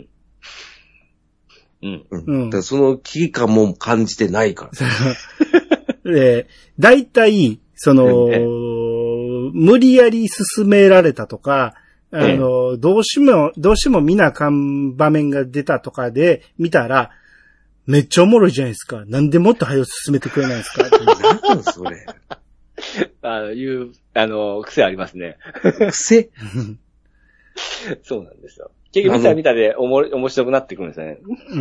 うん。 うん。うん。だからその危機感も感じてないから。 で、大体、その、無理やり進められたとか、あの、どうしても、どうしても見なあかん場面が出たとかで見たら、めっちゃおもろいじゃないですか。なんでもっと早く進めてくれないですか何だそれ。 あの、いう、あの、癖ありますね。 癖そうなんですよ。結局見たら見たでおも面白くなってくるんですよね。 うん。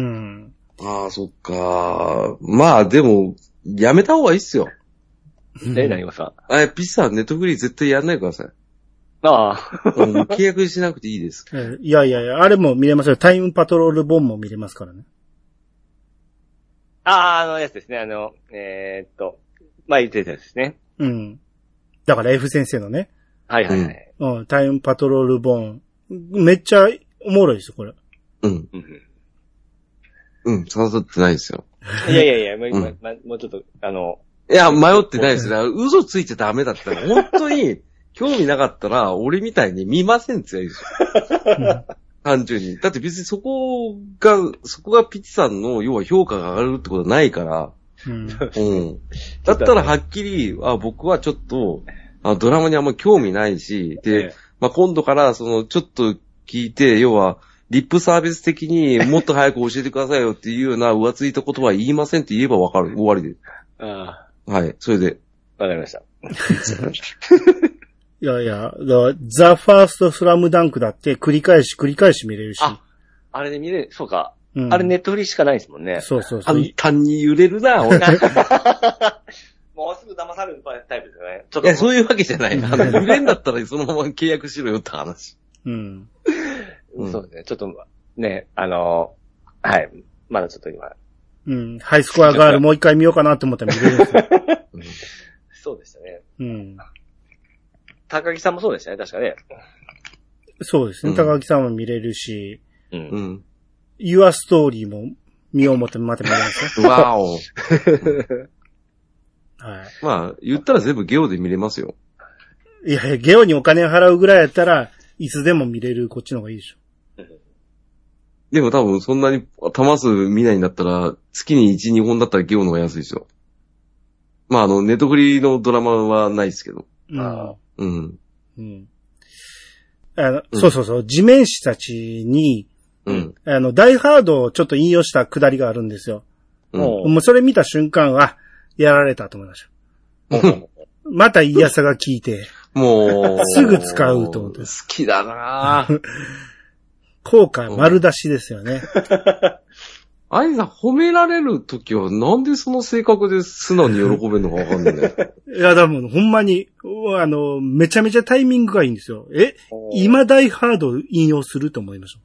ああ、そっか。まあでも、やめた方がいいっすよ。 え、何がさ。 あ、ピッサーネットフリー絶対やんないでください。 ああ。 うん、契約しなくていいです。 いやいやいや、あれも見れますよ。タイムパトロール本も見れますからね。 ああ、あのやつですね。あの、えー、っと、まあ言ってたやつですね。 うん。だから F 先生のね。 はいはいはい。 うん、タイムパトロール本。めっちゃおもろいですよ、これ。 うん。うん、刺さってないですよ。 いやいやいや、もう、うんま、もうちょっと、あの。 いや、迷ってないですね。嘘ついてダメだったら、本当に、興味なかったら、俺みたいに見ませんって言うんですよ。単純に。だって別にそこが、そこがピッチさんの、要は評価が上がるってことはないから。うん。うん。だったらはっきり、あ、僕はちょっと、あドラマにあんま興味ないし、で、ええ、まあ、今度からそのちょっと聞いて、要はリップサービス的にもっと早く教えてくださいよっていうような浮ついた言葉は言いませんって言えばわかる。終わりで。ああ。はい。それで。 わかりました。 いやいや、ザ・ファースト・スラムダンクだって繰り返し繰り返し見れるし。 あ、あれで見れる、そうか。うん、あれネットフリしかないですもんね。 そうそうそう。 簡単に揺れるな、俺。 もうすぐ騙されるタイプですよね。 ちょっといや、そういうわけじゃない。あの、揺れんだったらそのまま契約しろよって話。 うん。 うん、そうですね。ちょっと、ね、あのー、はい。まだちょっと今。 うん。ハイスコアガールもう一回見ようかなと思ったら見れるんですよ。 うん、そうでしたね。 うん。 高木さんもそうでしたね、確かね。 そうですね。うん、高木さんも見れるし、 うん。 ユアストーリーも見よう思ってまた見れますよ。 わお。 はい。 まあ、言ったら全部ゲオで見れますよ。 いやいや、ゲオにお金を払うぐらいやったら、いつでも見れるこっちの方がいいでしょ。 でも多分そんなに玉数見ないんだったら、月にいち、にほんだったらゲオの方が安いですよ。まああの、ネットフリのドラマはないですけど。 うん。 うん。 うん。あの、うん、そうそうそう、地面師たちに、 うん。 あの、ダイハードをちょっと引用したくだりがあるんですよ。うん。もうそれ見た瞬間は、やられたと思いました。また嫌さが効いて。 もう。 すぐ使うと思って。 好きだなぁ。 効果丸出しですよね。 あいさん褒められるときはなんでその性格で素直に喜べるのかわかんないね。 いや、だもん、ほんまに、あの、めちゃめちゃタイミングがいいんですよ。え今ダイハード引用すると思いました。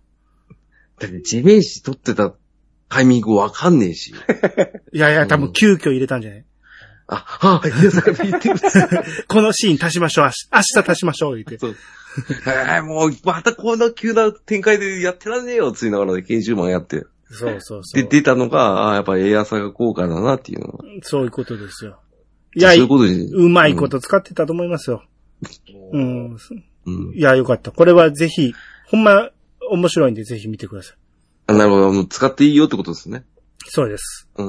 だって地面師取ってたタイミングわかんねえし。 いやいや、多分急遽入れたんじゃない、うん、 あ、はぁ、いや、それ言ってる。 このシーン足しましょう、明日足しましょう、言って。そう。 えー、もう、またこんな急な展開でやってらんねえよ、ついながらで研修マンやって。 そうそうそう。 で、出たのが、あやっぱエアサが効果だなっていうのは。 そういうことですよ。いや、そういうことで、うまいこと使ってたと思いますよ。うん。うん、いや、よかった。これはぜひ、ほんま、面白いんでぜひ見てください。 あ、なるほど。もう使っていいよってことですね。 そうです。 うん。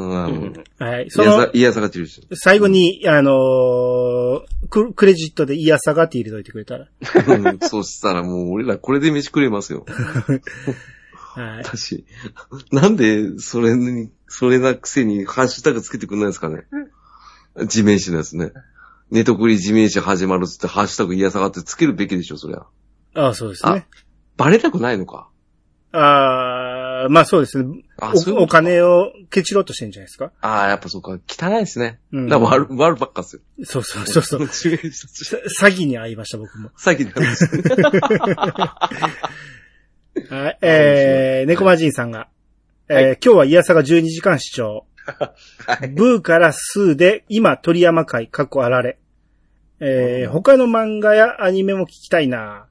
はい。その、 イヤサが印。 最後に、あのー、ク、クレジットでイヤサがって入れといてくれたら。 うん、そうしたらもう俺らこれで飯食れますよ。 はい。 私、なんで、それに、それなくせにハッシュタグつけてくんないですかね。地面師のやつね。ネトクリ地面師始まるっつってハッシュタグイヤサがってつけるべきでしょ、そりゃ。 ああ、そうですね。 バレたくないのか。 ああ、まあそうですね。ああ、お, お金をケチろうとしてんじゃないですか。 ああ、やっぱそうか。汚いですね。うん。だから悪、悪ばっかっすよ。 そうそうそうそう。詐欺に遭いました、僕も。 詐欺に遭いました。 はい、えー、猫魔人さんが、えーはい、今日はイヤサがじゅうにじかん視聴。はい、ブーからスーで、今鳥山会、かっこあられ。えー、他の漫画やアニメも聞きたいな。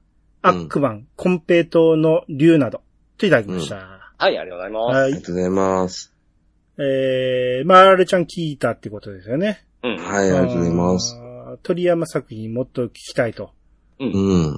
アックマン、コンペイトーの竜など、といただきました。うん、 はい、ありがとうございます。 はい。 ありがとうございます。 えー、まあ、あれちゃん聞いたってことですよね。 うん。はい、ありがとうございます。 鳥山作品もっと聞きたいと。 うん。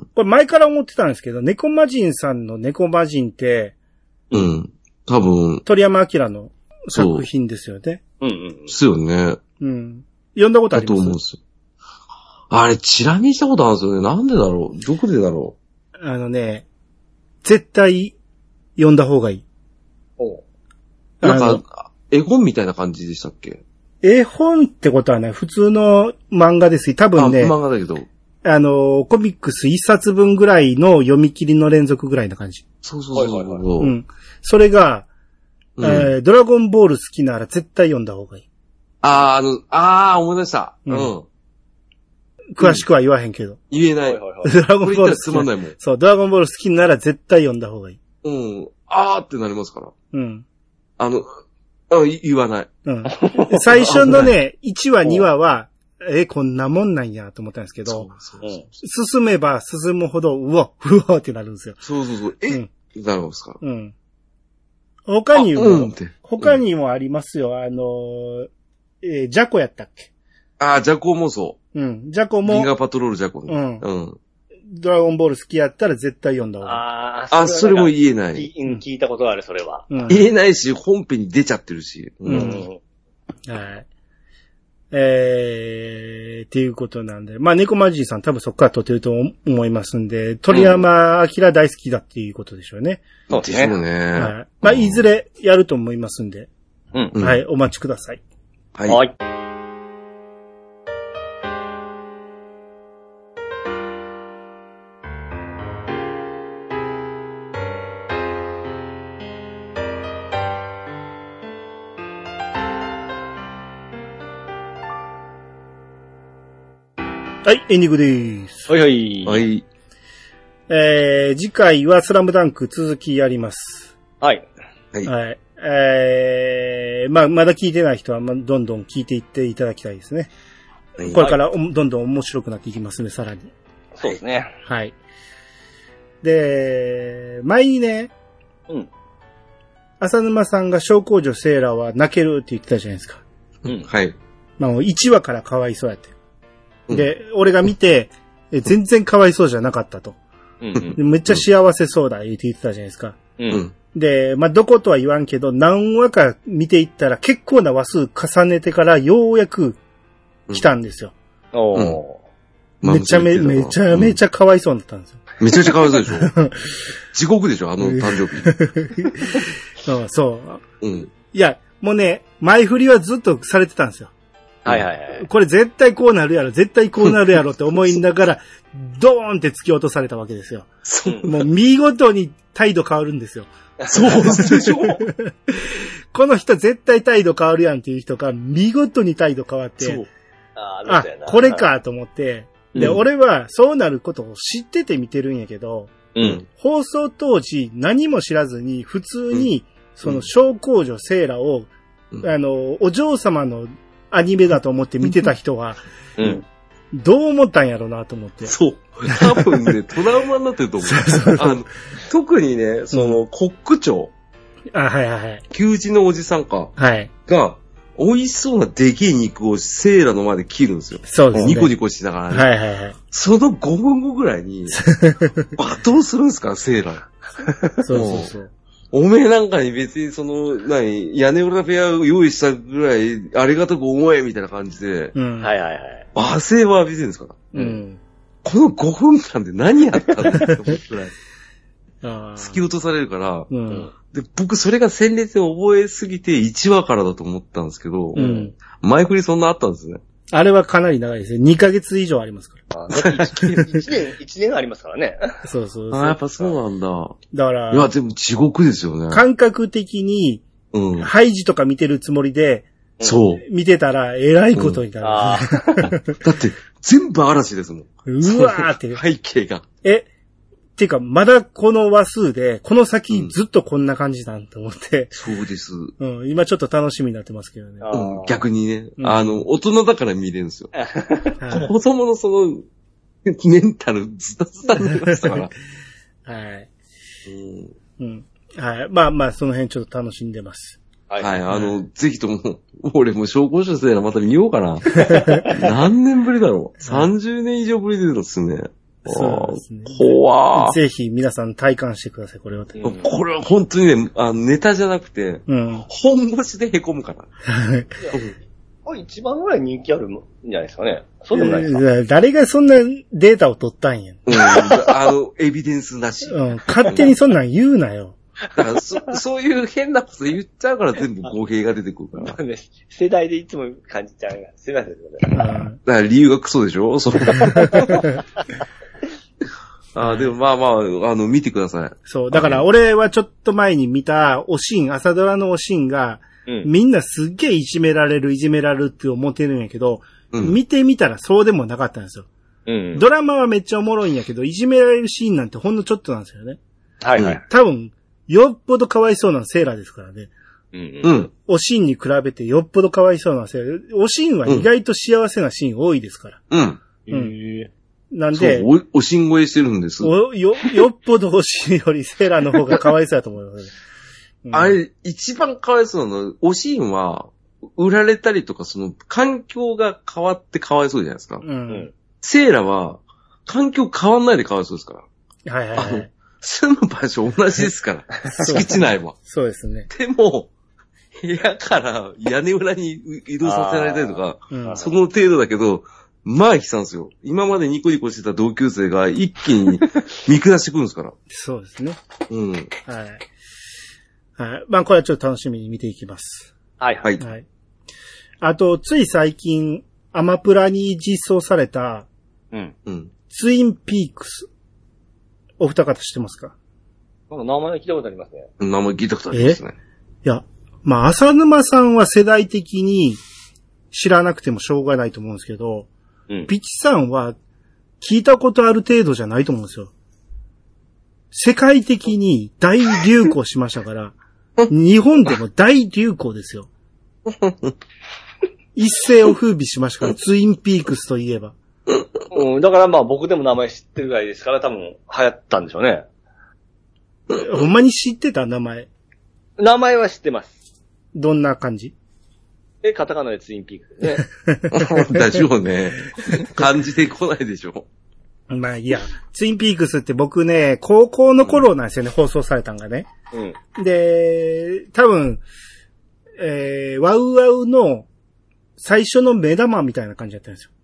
これ前から思ってたんですけど、猫魔人さんの猫魔人って、 うん。多分。 鳥山明の作品ですよね。 うんうん。 ですよね。 うん。読んだことあります？ だと思うんですよ。あれ、チラ見したことあるんですよね。なんでだろう？どこでだろう？あのね、絶対読んだ方がいい。 おう。 なんか、絵本みたいな感じでしたっけ？ 絵本ってことはね、普通の漫画ですよ。多分ね。 あ、漫画だけど。 あの、コミックス一冊分ぐらいの読み切りの連続ぐらいな感じ。 そうそうそうそう、はいはいはい。 うん。それが、うん、えー、ドラゴンボール好きなら絶対読んだ方がいい。 あー、あの、あー、思い出した。うん。うん、 詳しくは言わへんけど。 言えない。 ドラゴンボール好きな。そう、ドラゴンボール好きなら絶対読んだ方がいい。 うん。あーってなりますから。 うん。 あの、あ言わない。 うん。最初のね、いちわ、にわは、え、こんなもんなんやと思ったんですけど、そうそうそう進めば進むほど、うわ、うわってなるんですよ。 そうそうそう。え、うん、なるんですか。 うん。他にも、うん、他にもありますよ。あの、えー、ジャコやったっけ？ ああ、ジャコもそう。 うん。ジャコも。 ギガパトロールジャコ、ね。 うん。 うん。 ドラゴンボール好きやったら絶対読んだ方がいい。 ああ、あ、それも言えない。 うん、聞いたことある、それは。 うん、言えないし、本編に出ちゃってるし。 うん。うん、はい。えー、っていうことなんで。まあ、猫マジーさん多分そっから撮ってると思いますんで、鳥山明大好きだっていうことでしょうね。 そうですね。はい。 まあ、いずれやると思いますんで。 うん。 はい、お待ちください。 はい。はい。 はい、エンディングでーす。 はいはい。 はい。 えー、次回はスラムダンク続きやります。 はい。 はい。 はい。えー、まあ、まだ聞いてない人は、まあ、どんどん聞いていっていただきたいですね。はい、これからおどんどん面白くなっていきますね、さらに。 そうですね。 はい。で、前にね、 うん。 浅沼さんが小公女セーラーは泣けるって言ってたじゃないですか。 うん。はい。 まあ、いちわからかわいそうやって。で、うん、俺が見て、全然かわいそうじゃなかったと。 うんうん、めっちゃ幸せそうだ、言って言ってたじゃないですか。 うん。 で、まあ、どことは言わんけど、何話か見ていったら結構な話数重ねてからようやく来たんですよ。 うん、おー。めちゃめ、めちゃめちゃかわいそうになったんですよ。 めちゃめちゃかわいそうでしょ地獄でしょあの誕生日。 そう、そう。うん。 いや、もうね、前振りはずっとされてたんですよ。 はいはいはい。 これ絶対こうなるやろ、絶対こうなるやろって思いながら、ドーンって突き落とされたわけですよ。 そう。 もう見事に態度変わるんですよ。 そうでしょこの人絶対態度変わるやんっていう人が見事に態度変わって、 そう。 ああ、これかと思って、で、うん、俺はそうなることを知ってて見てるんやけど、 うん、 放送当時何も知らずに普通にその小公女セーラを、うん、あの、お嬢様のアニメだと思って見てた人は、 うん、 どう思ったんやろうなと思って。 そう。多分ね、トラウマになってると思う。そうそうそうあの特にね、その、うん、コック長。 あ、はいはいはい。 求人のおじさんか。 はい。 が、美味しそうなでけえ肉をセーラの前で切るんですよ。 そうですね。 ニコニコしながらね。 はいはいはい。 そのごふんごぐらいに、罵倒するんですか、セーラ。 そうそうそう。 おめえなんかに別にその、何、屋根裏部屋を用意したぐらい、ありがたく思え、みたいな感じで。 うん。 はいはいはい。 罵声を浴びてるんですから。 うん。 このごふんかんで何やったんだって思うくらい。 あ突き落とされるから、 うん、 で、僕それが鮮烈に覚えすぎていちわからだと思ったんですけど、 うん、 前振りそんなあったんですね。 あれはかなり長いですね。にかげつ以上ありますから。 あだっていちねん、いちねん、いちねんありますからね。 そうそうそう。 あやっぱそうなんだ。 だから、 いや、でも地獄ですよね。 感覚的に、 うん。 ハイジとか見てるつもりで、 そう。 見てたら、えらいことになる、 うん、だって、全部嵐ですもん。 うわーって。 背景が。 え、っていうか、まだこの話数で、この先ずっとこんな感じなんと思って、うん。 そうです。 うん、今ちょっと楽しみになってますけどね。 うん、逆にね、うん、あの、大人だから見れるんですよ。子供のその、 メンタルズタズタになりましたから。 はい。 うん。 うん。はい。まあまあ、その辺ちょっと楽しんでます。 はい。はい、あの、はい、ぜひとも、俺も小公主生なまた見ようかな。何年ぶりだろう。さんじゅうねん以上ぶりですね。 そうですね。 怖ー。 ぜひ皆さん体感してください、これを。うん、 これは本当にね、あのネタじゃなくて、うん、本腰で凹むから。 これ一番ぐらい人気あるんじゃないですかね。そうでもないですか。 誰がそんなデータを取ったんや。 うん、あの、エビデンスなし。 うん、勝手にそんなん言うなよ。 だからそ、そういう変なこと言っちゃうから全部語弊が出てくるから。 世代でいつも感じちゃうが。すいません。 だから理由がクソでしょそう。あでもまあまあ、あの、見てください。 そう。だから俺はちょっと前に見たおしん、朝ドラのおしんが、うん、みんなすっげえいじめられる、いじめられるって思ってるんやけど、うん、見てみたらそうでもなかったんですよ。うん、ドラマはめっちゃおもろいんやけど、いじめられるシーンなんてほんのちょっとなんですよね。 はいはい。 多分、よっぽどかわいそうなセーラーですからね。 うんうん。 おしんに比べてよっぽどかわいそうなセーラー。おしんは意外と幸せなシーン多いですから。 うん。 うん。へなんで、 お、おしん声してるんです。 お、よ、よっぽどおしんよりセーラーの方がかわいそうだと思います、 うん。あれ、一番かわいそうなの、おしんは、売られたりとか、その、環境が変わってかわいそうじゃないですか。うん。セーラーは、環境変わんないでかわいそうですから。 はいはいはい。 住む場所同じですから。敷地内は。 そうですね。 でも、部屋から屋根裏に移動させられたりとか、うん、その程度だけど、まあ悲惨ですよ。今までニコニコしてた同級生が一気に見下してくるんですから。 そうですね。 うん。 はい。はい。まあこれはちょっと楽しみに見ていきます。 はいはい。 はい。あと、つい最近、アマプラに実装された、 うん。うん。 ツインピークス。お二方知ってますか？ なんか名前聞いたことありますね。 名前聞いたことありますね。 いや、まあ、浅沼さんは世代的に知らなくてもしょうがないと思うんですけど、うん、ピチさんは聞いたことある程度じゃないと思うんですよ。世界的に大流行しましたから、日本でも大流行ですよ。一世を風靡しましたから、ツインピークスといえば。 うん、だからまあ僕でも名前知ってるぐらいですから多分流行ったんでしょうね。 ほんまに知ってた名前？ 名前は知ってます。 どんな感じ？ え、カタカナでツインピークですね。だしょうね。感じてこないでしょ。 まあいや、ツインピークスって僕ね、高校の頃なんですよね、うん、放送されたんがね。うん、で、多分、えー、ワウワウの最初の目玉みたいな感じだったんですよ。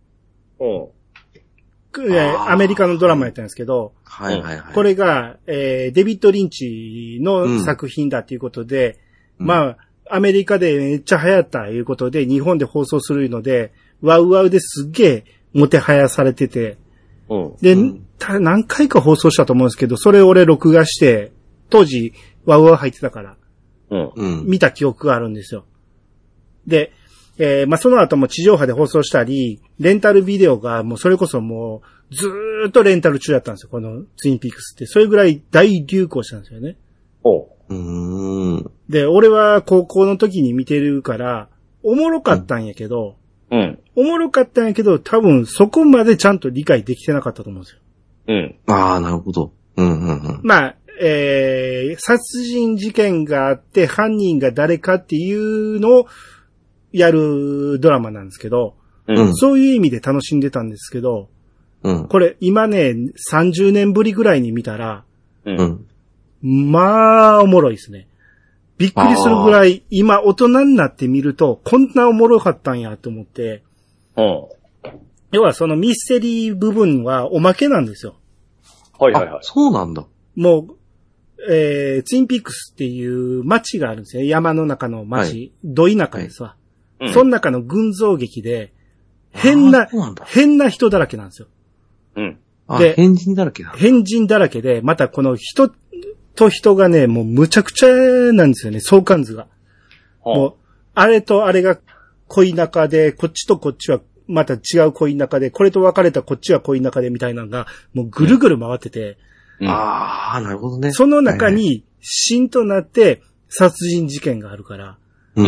うん。 アメリカのドラマやったんですけど、 はいはいはい。 これが、えー、デビッド・リンチの作品だということで、うん、まあ、アメリカでめっちゃ流行ったということで、日本で放送するので、ワウワウですっげえもてはやされてて、 うん、 で、うん、た何回か放送したと思うんですけど、それを俺録画して、当時ワウワウ入ってたから、 うん、 見た記憶があるんですよ。で、えー、まあ、その後も地上波で放送したり、レンタルビデオがもうそれこそもうずーっとレンタル中だったんですよ、このツインピークスって。それぐらい大流行したんですよね。 おう。 うーん。 で、俺は高校の時に見てるから、おもろかったんやけど、 うん。 おもろかったんやけど、多分そこまでちゃんと理解できてなかったと思うんですよ。 うん。 ああ、なるほど。うんうんうん。 まあ、えー、殺人事件があって犯人が誰かっていうのをやるドラマなんですけど、うん、そういう意味で楽しんでたんですけど、 うん、 これ今ね、さんじゅうねんぶりぐらいに見たら、 うん、 まあ、おもろいですね。びっくりするぐらい、今大人になってみると、こんなおもろかったんやと思って、 うん、 要はそのミステリー部分はおまけなんですよ。 はいはいはい。 そうなんだ。 もう、えー、ツインピークスっていう町があるんですね。山の中の町、はい、ど田舎ですわ。はい、その中の群像劇で、変な、変な人だらけなんですよ。 うん。 で、 変人だらけだ。 変人だらけで、またこの人と人がね、もうむちゃくちゃなんですよね、相関図が。もう、あれとあれが恋仲で、こっちとこっちはまた違う恋仲で、これと別れたこっちは恋仲でみたいなのが、もうぐるぐる回ってて。 うん、ああ、なるほどね。 その中に、芯となって殺人事件があるから。 うん、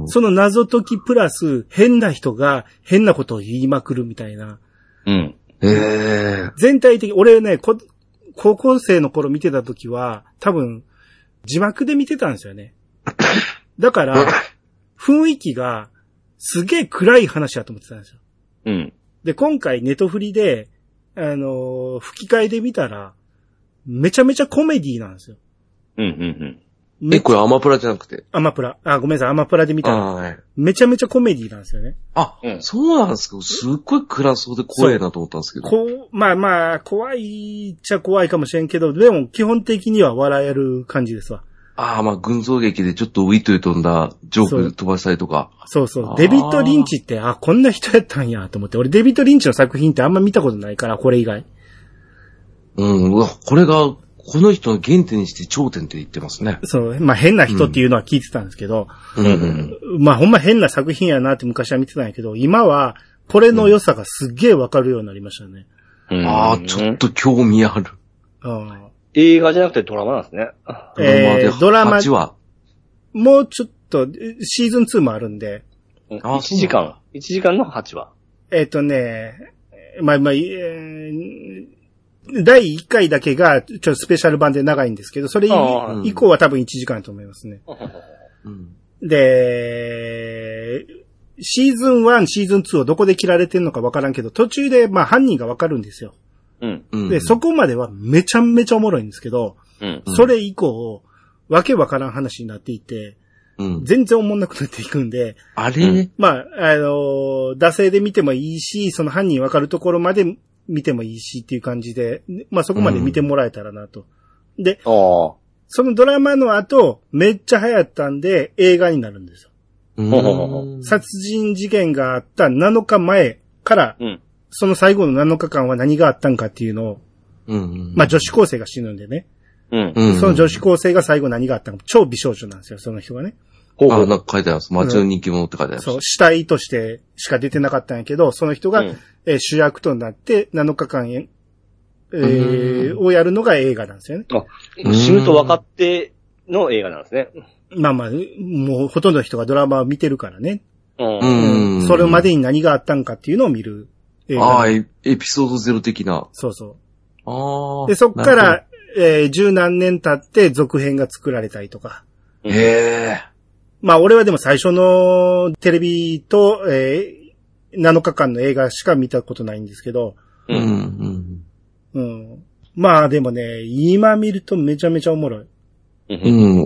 その謎解きプラス変な人が変なことを言いまくるみたいな。 うん。 へえ。 全体的、俺ね、こ高校生の頃見てた時は、多分、字幕で見てたんですよね。だから、雰囲気が、すげえ暗い話だと思ってたんですよ。 うん。 で、今回ネトフリで、あのー、吹き替えで見たら、めちゃめちゃコメディなんですよ。 うんうんうん。え、これアマプラじゃなくてアマプラ。あ、ごめんなさい、アマプラで見たら、 はい、 めちゃめちゃコメディなんですよね。 あ、うん、そうなんですか。すっごい暗そうで怖いなと思ったんですけど。 こう、まあまあ、怖いっちゃ怖いかもしれんけど、でも基本的には笑える感じですわ。 ああ、まあ、群像劇でちょっとウィットで飛んだジョーク飛ばしたりとか。 そうそう。デビッド・リンチって、あ、こんな人やったんやと思って。俺デビッド・リンチの作品ってあんま見たことないから、これ以外。 うん、うわ、これが、この人の原点にして頂点って言ってますね。 そう、まあ変な人っていうのは聞いてたんですけど、 うんうんうん、 まあほんま変な作品やなって昔は見てたんやけど、今はこれの良さがすっげえわかるようになりましたね。 うん、ああ、ちょっと興味ある。 あ映画じゃなくてドラマなんですね。 えー、ドラマはちわ。 もうちょっと、シーズンツーもあるんで。 あいちじかん。いちじかんのはちわ。 えっ、ー、とね、まあまあ、えー、だいいっかいだけが、ちょっとスペシャル版で長いんですけど、それ以降は多分いちじかんだと思いますね。うん、で、シーズンワン、シーズンツーをどこで切られてんのかわからんけど、途中でまあ犯人がわかるんですよ。うん、で、そこまではめちゃめちゃおもろいんですけど、うん、それ以降、わけわからん話になっていて、うん、全然おもんなくなっていくんで、 あれ、うん、 まあ、あのー、惰性で見てもいいし、その犯人わかるところまで見てもいいしっていう感じで、まあそこまで見てもらえたらなと。うん、で、そのドラマの後、めっちゃ流行ったんで映画になるんですよ。うん、殺人事件があったなのかまえから、うん、その最後のなのかかんは何があったんかっていうのを、うんうん、まあ女子高生が死ぬんでね。うん、その女子高生が最後何があったのか、超美少女なんですよ、その人がね。 ああ、なんか書いてあります。街の人気者って書いてあります。 そう、死体としてしか出てなかったんやけど、その人が、うんえー、主役となってなのかかん、えー、をやるのが映画なんですよね。 あ、死ぬと分かっての映画なんですね。 まあまあ、もうほとんどの人がドラマを見てるからね。 うん。 それまでに何があったんかっていうのを見る映画。ああ、エピソードゼロ的な。 そうそう。 ああ。 で、そっから、えー、十何年経って続編が作られたりとか。 へえ。 まあ俺はでも最初のテレビと、えー、なのかかんの映画しか見たことないんですけど。 うん。 うん。うん。まあでもね、今見るとめちゃめちゃおもろい。 うん。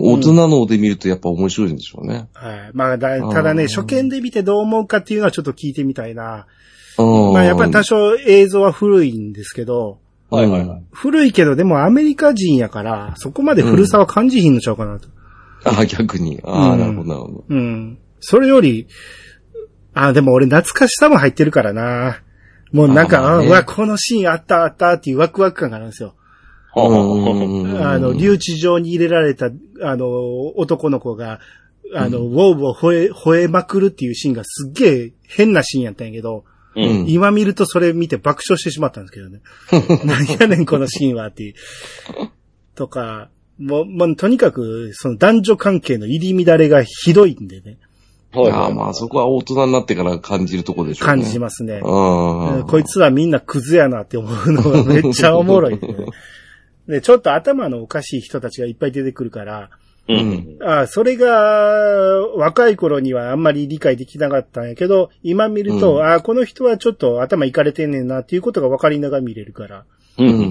大人ので見るとやっぱ面白いんでしょうね。 はい。まあだ、ただね、初見で見てどう思うかっていうのはちょっと聞いてみたいな。まあやっぱり多少映像は古いんですけど。 はいはいはい。 古いけど、でもアメリカ人やから、そこまで古さは感じひんのちゃうかなと。 うん、ああ、逆に。ああ、うん、なるほど、なるほど。 うん。それより、ああ、でも俺懐かしさも入ってるからな。もうなんか、あ、ね、うわ、このシーンあったあったっていうワクワク感があるんですよ。あの、留置場に入れられた、あの、男の子が、あの、うん、ウォーを吠え、吠えまくるっていうシーンがすっげえ変なシーンやったんやけど、うん、今見るとそれ見て爆笑してしまったんですけどね。何やねんこのシーンはっていう。とか、もう、もうとにかくその男女関係の入り乱れがひどいんでね。 はい、あまあそこは大人になってから感じるところでしょうね。 感じますね。こいつはみんなクズやなって思うのがめっちゃおもろい、ね。で、ちょっと頭のおかしい人たちがいっぱい出てくるから、うん、あそれが若い頃にはあんまり理解できなかったんやけど、今見ると、うん、あこの人はちょっと頭いかれてんねんなっていうことが分かりながら見れるから、うんうん、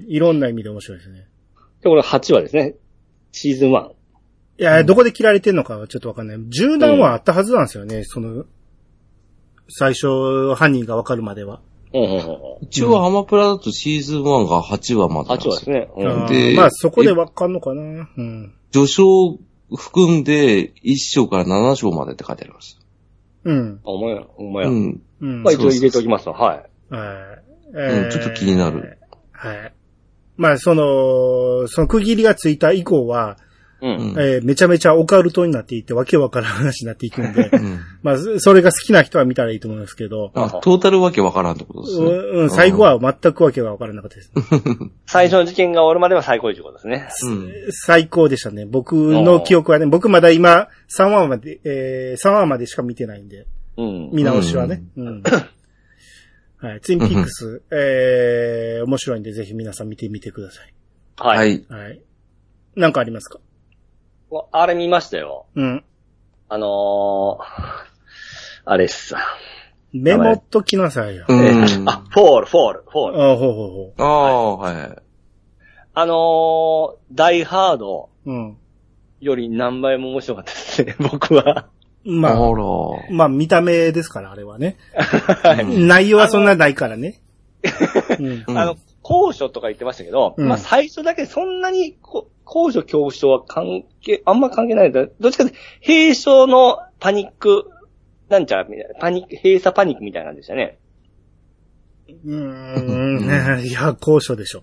いろんな意味で面白いですね。 で、これはちわですね。シーズンワン。 いや、どこで切られてんのかはちょっと分かんない。十何話あったはずなんですよね、うん、その、最初犯人が分かるまでは。 うんうんうん、 一応アマプラだとシーズンワンがはちわまでなんですよ。 はちわですね。 うん、で、まあそこで分かんのかな。うん。 序章含んでいっ章からなな章までって書いてあります。 うん。 あ、お前や、お前や。うん。まあ一応入れておきますわ。はい。 はい。 えー、うん、ちょっと気になる。 はい。まあその、その区切りがついた以降は、うんえー、めちゃめちゃオカルトになっていってわけわからん話になっていくんで、うん、まあそれが好きな人は見たらいいと思いますけど。 あ、トータルわけわからんってことですね。 うん、最後は全くわけがわからなかったです、ね。 最初の事件が終わるまでは最高ということですね。 うん、最高でしたね。僕の記憶はね、僕まだ今さんわまで、えー、さんわまでしか見てないんで、うん、見直しはね。うんうん、 はい。ツインピックス、えー、面白いんでぜひ皆さん見てみてください。 はい。 はい。 はい。なんかありますか？ あれ見ましたよ。 うん。 あのー、あれっす。 メモっときなさいよ。 うん。 あ、フォール、フォール、フォール。 ああ、ほうほうほああ、はい。 あのー、ダイハードう。うん。 より何倍も面白かったですね、僕は。 まあ、 あら。 まあ見た目ですから、あれはね。 はい。 内容はそんなないからね。うん。 あの、高所とか言ってましたけど、 うんまあ最初だけそんなにこ高所恐怖症は関係、あんま関係ない。どっちかというと、閉所のパニック、なんちゃらみたいな、パニック、閉鎖パニックみたいなんでしたね。 うーん。いや、高所でしょ。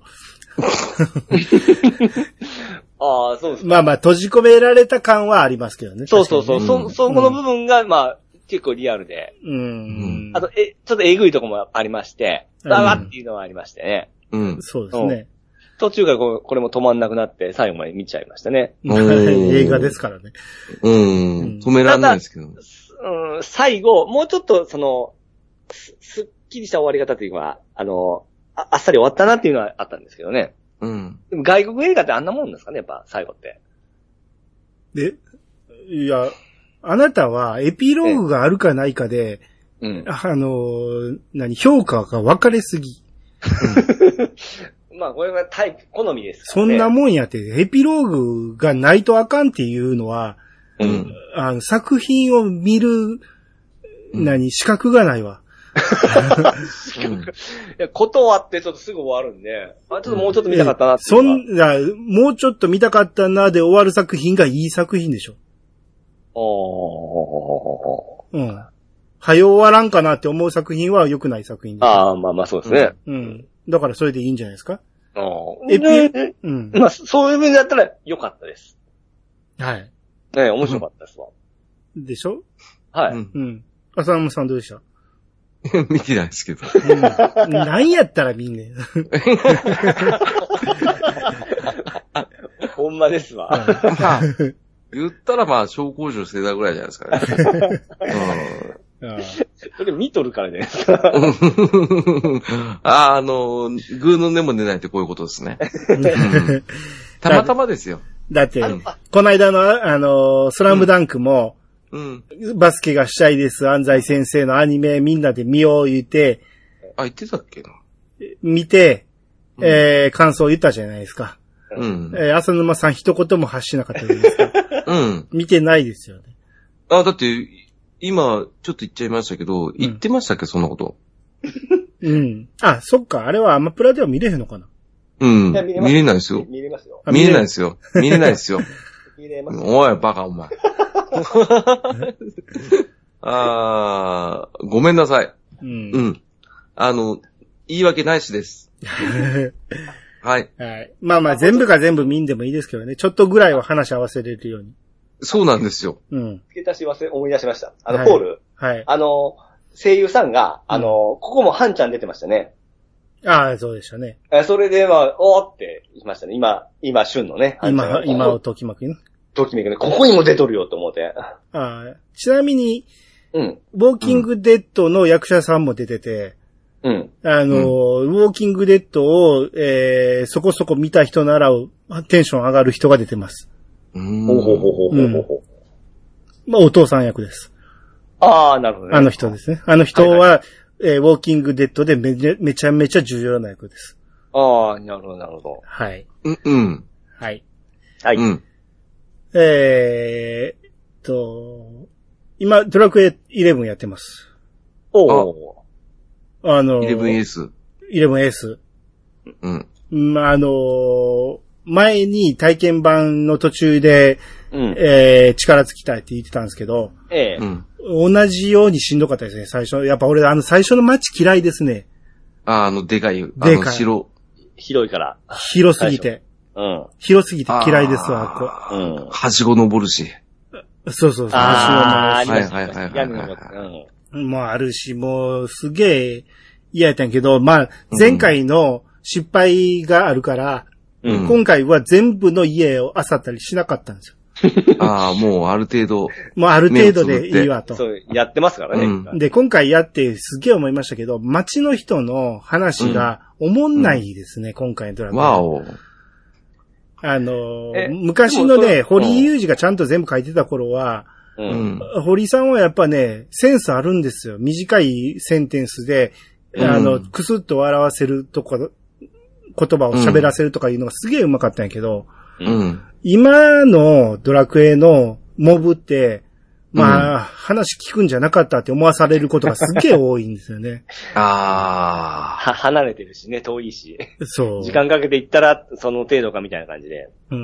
ああ、そうですか。 まあまあ、閉じ込められた感はありますけどね。 そうそうそう。 うんそ、そこの部分が、まあ、結構リアルで。 うーん。 あと、え、ちょっとえぐいとこもありまして、 うんバーっていうのはありましてね。 うん。 そうですね。 途中からここれも止まんなくなって、最後まで見ちゃいましたね。 おー映画ですからね。 うん。止められないですけど。 うん、最後、もうちょっと、その、す、すっきりした終わり方というか、あの、あ、あっさり終わったなっていうのはあったんですけどね。 うん。 でも外国映画ってあんなもんですかね、やっぱ、最後って。 で、いや、あなたはエピローグがあるかないかで、 うん。 あの、何、評価が分かれすぎ。 まあ、これはタイプ、好みですかそらね。 んなもんやって、エピローグがないとあかんっていうのは、 うん。 あの作品を見る、何、資格がないわ。 うんいや、断ってちょっとすぐ終わるんで、あ、ちょっともうちょっと見たかったなっていそうのは。 んな、もうちょっと見たかったなで終わる作品がいい作品でしょ。 おー。 うん。早終わらんかなって思う作品は良くない作品です。 ああ、まあまあそうですね。 うん。だからそれでいいんじゃないですか。 ああ。 エピえうん。 まあ、そういう面だったら良かったです。 はい。 ね、面白かったですわ。 でしょ？ はい。 うん。 うん。浅沼さんどうでした？ 見てないですけど。 うん。何やったら見んねん。 ほんまですわ。 まあ、言ったらまあ、小工場生だぐらいじゃないですかね。 あそれ見とるからじゃないですか。 うんあ、あの、グーの根も出ないってこういうことですね。うんたまたまですよ。 だってあのあ、 この間の、あの、スラムダンクも、 うん。 バスケがしたいです、安西先生のアニメみんなで見よう言って、 あ、言ってたっけな。 見て、えー、感想を言ったじゃないですか。 うん。 えー、浅沼さん一言も発しなかったじゃないですか。 うん。 見てないですよね。 あ、だって、今、ちょっと言っちゃいましたけど、言ってましたっけ、そんなこと。 うん。あ、そっか、あれはアマプラでは見れへんのかな。 うん。 いや見れます見れないですよ。 見れますよ。 あ見れないですよ。見れないですよ。 見れます。 おい、バカ、お前。あー、ごめんなさい。 う。 うんん。あの、言い訳ないしです。はい。 はい。まあまあ、全部が全部見んでもいいですけどね。ちょっとぐらいは話合わせれるように。 そうなんですよ。 うん。 付け足し忘れ、思い出しました。あの、 はいポール。 はい。 あの、声優さんが、あの、ここもハンちゃん出てましたね。 ああ、そうでしたね。 えそれで、まあ、おーって言いましたね。今、今、旬のね。ハンちゃん今、 が今をときまくね。 ときめくね。ここにも出とるよと思って。 ああ、ちなみに、 うん。 ウォーキングデッドの役者さんも出てて、 うん。 あの、ウォーキングデッドを、えー、そこそこ見た人なら、テンション上がる人が出てます。 うーん。 ほうほうほうほうほうほうほう。 まあ、お父さん役です。 ああ、なるほどね。 あの人ですね。あの人は、 はいえーウォーキングデッドでめちゃめちゃめちゃ重要な役です。 ああ、なるほど、なるほど。 はい。 うん、うん。 はい。 はい。 うん。 えーっと、今、ドラクエイレブンやってます。 おお。 あの、 イレブンエース。 イレブンエース。 うん。 まあ、あの、前に体験版の途中で、 うん。 えー、力尽きたいって言ってたんですけど、 ええう。ん。 同じようにしんどかったですね、最初。やっぱ俺、あの、最初の街嫌いですね。 あ、あの、でかい、あでかいの、城。 広いから。 広すぎて。 うん。 広すぎて嫌いですわ、こあーうんはしご登るし。 う。そうそうそう。 ああ、あり橋ました。 はいはいはいはい屋根の上うん。 もあるし、もう、すげえ嫌やったんやけど、まあ、前回の失敗があるから、 うん今回は全部の家を漁ったりしなかったんですよ。 ああ、もうある程度。 もうある程度でいいわと。 そう、やってますからね。 うんで、今回やってすげえ思いましたけど、街の人の話がおもんないですね、うん、今回のドラマ。 わお。 あの、昔のね、堀井雄二がちゃんと全部書いてた頃は、 うん、 堀井さんはやっぱね、センスあるんですよ。短いセンテンスで、うん、あの、くすっと笑わせるとか、言葉を喋らせるとかいうのがすげえ上手かったんやけど、 うん、 今のドラクエのモブって、まあ、うん、話聞くんじゃなかったって思わされることがすげえ多いんですよね。 ああ。 は、離れてるしね、遠いし。 そう。 時間かけていったら、その程度かみたいな感じで。 うん。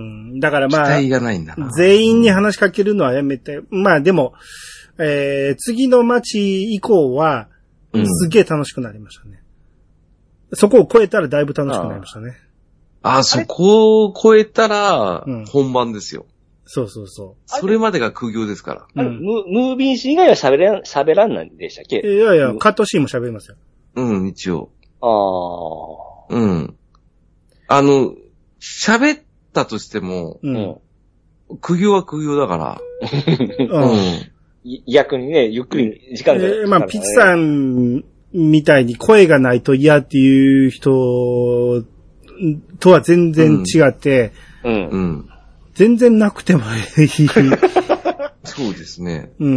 だからまあ、 期待がないんだな。 全員に話しかけるのはやめて、まあでも、えー、次の街以降は、すげえ楽しくなりましたね。うん、そこを超えたらだいぶ楽しくなりましたね。 ああ、そこを超えたら、本番ですよ。 うん、そうそうそう。 それまでが苦行ですから。 うん、ム, ムービーシーン以外は喋れん、喋らんなんでしたっけ？ いやいや、カットシーンも喋りますよ。 うん、一応。 ああ。 うん。あの、喋ったとしても、 うん、 苦行は苦行だから。 うん。 逆にね、ゆっくり時間がかかる、ね。 えー、まあ、ピチさんみたいに声がないと嫌っていう人とは全然違って、 うん。うん。 全然なくてもいい。 そうですね。 うん。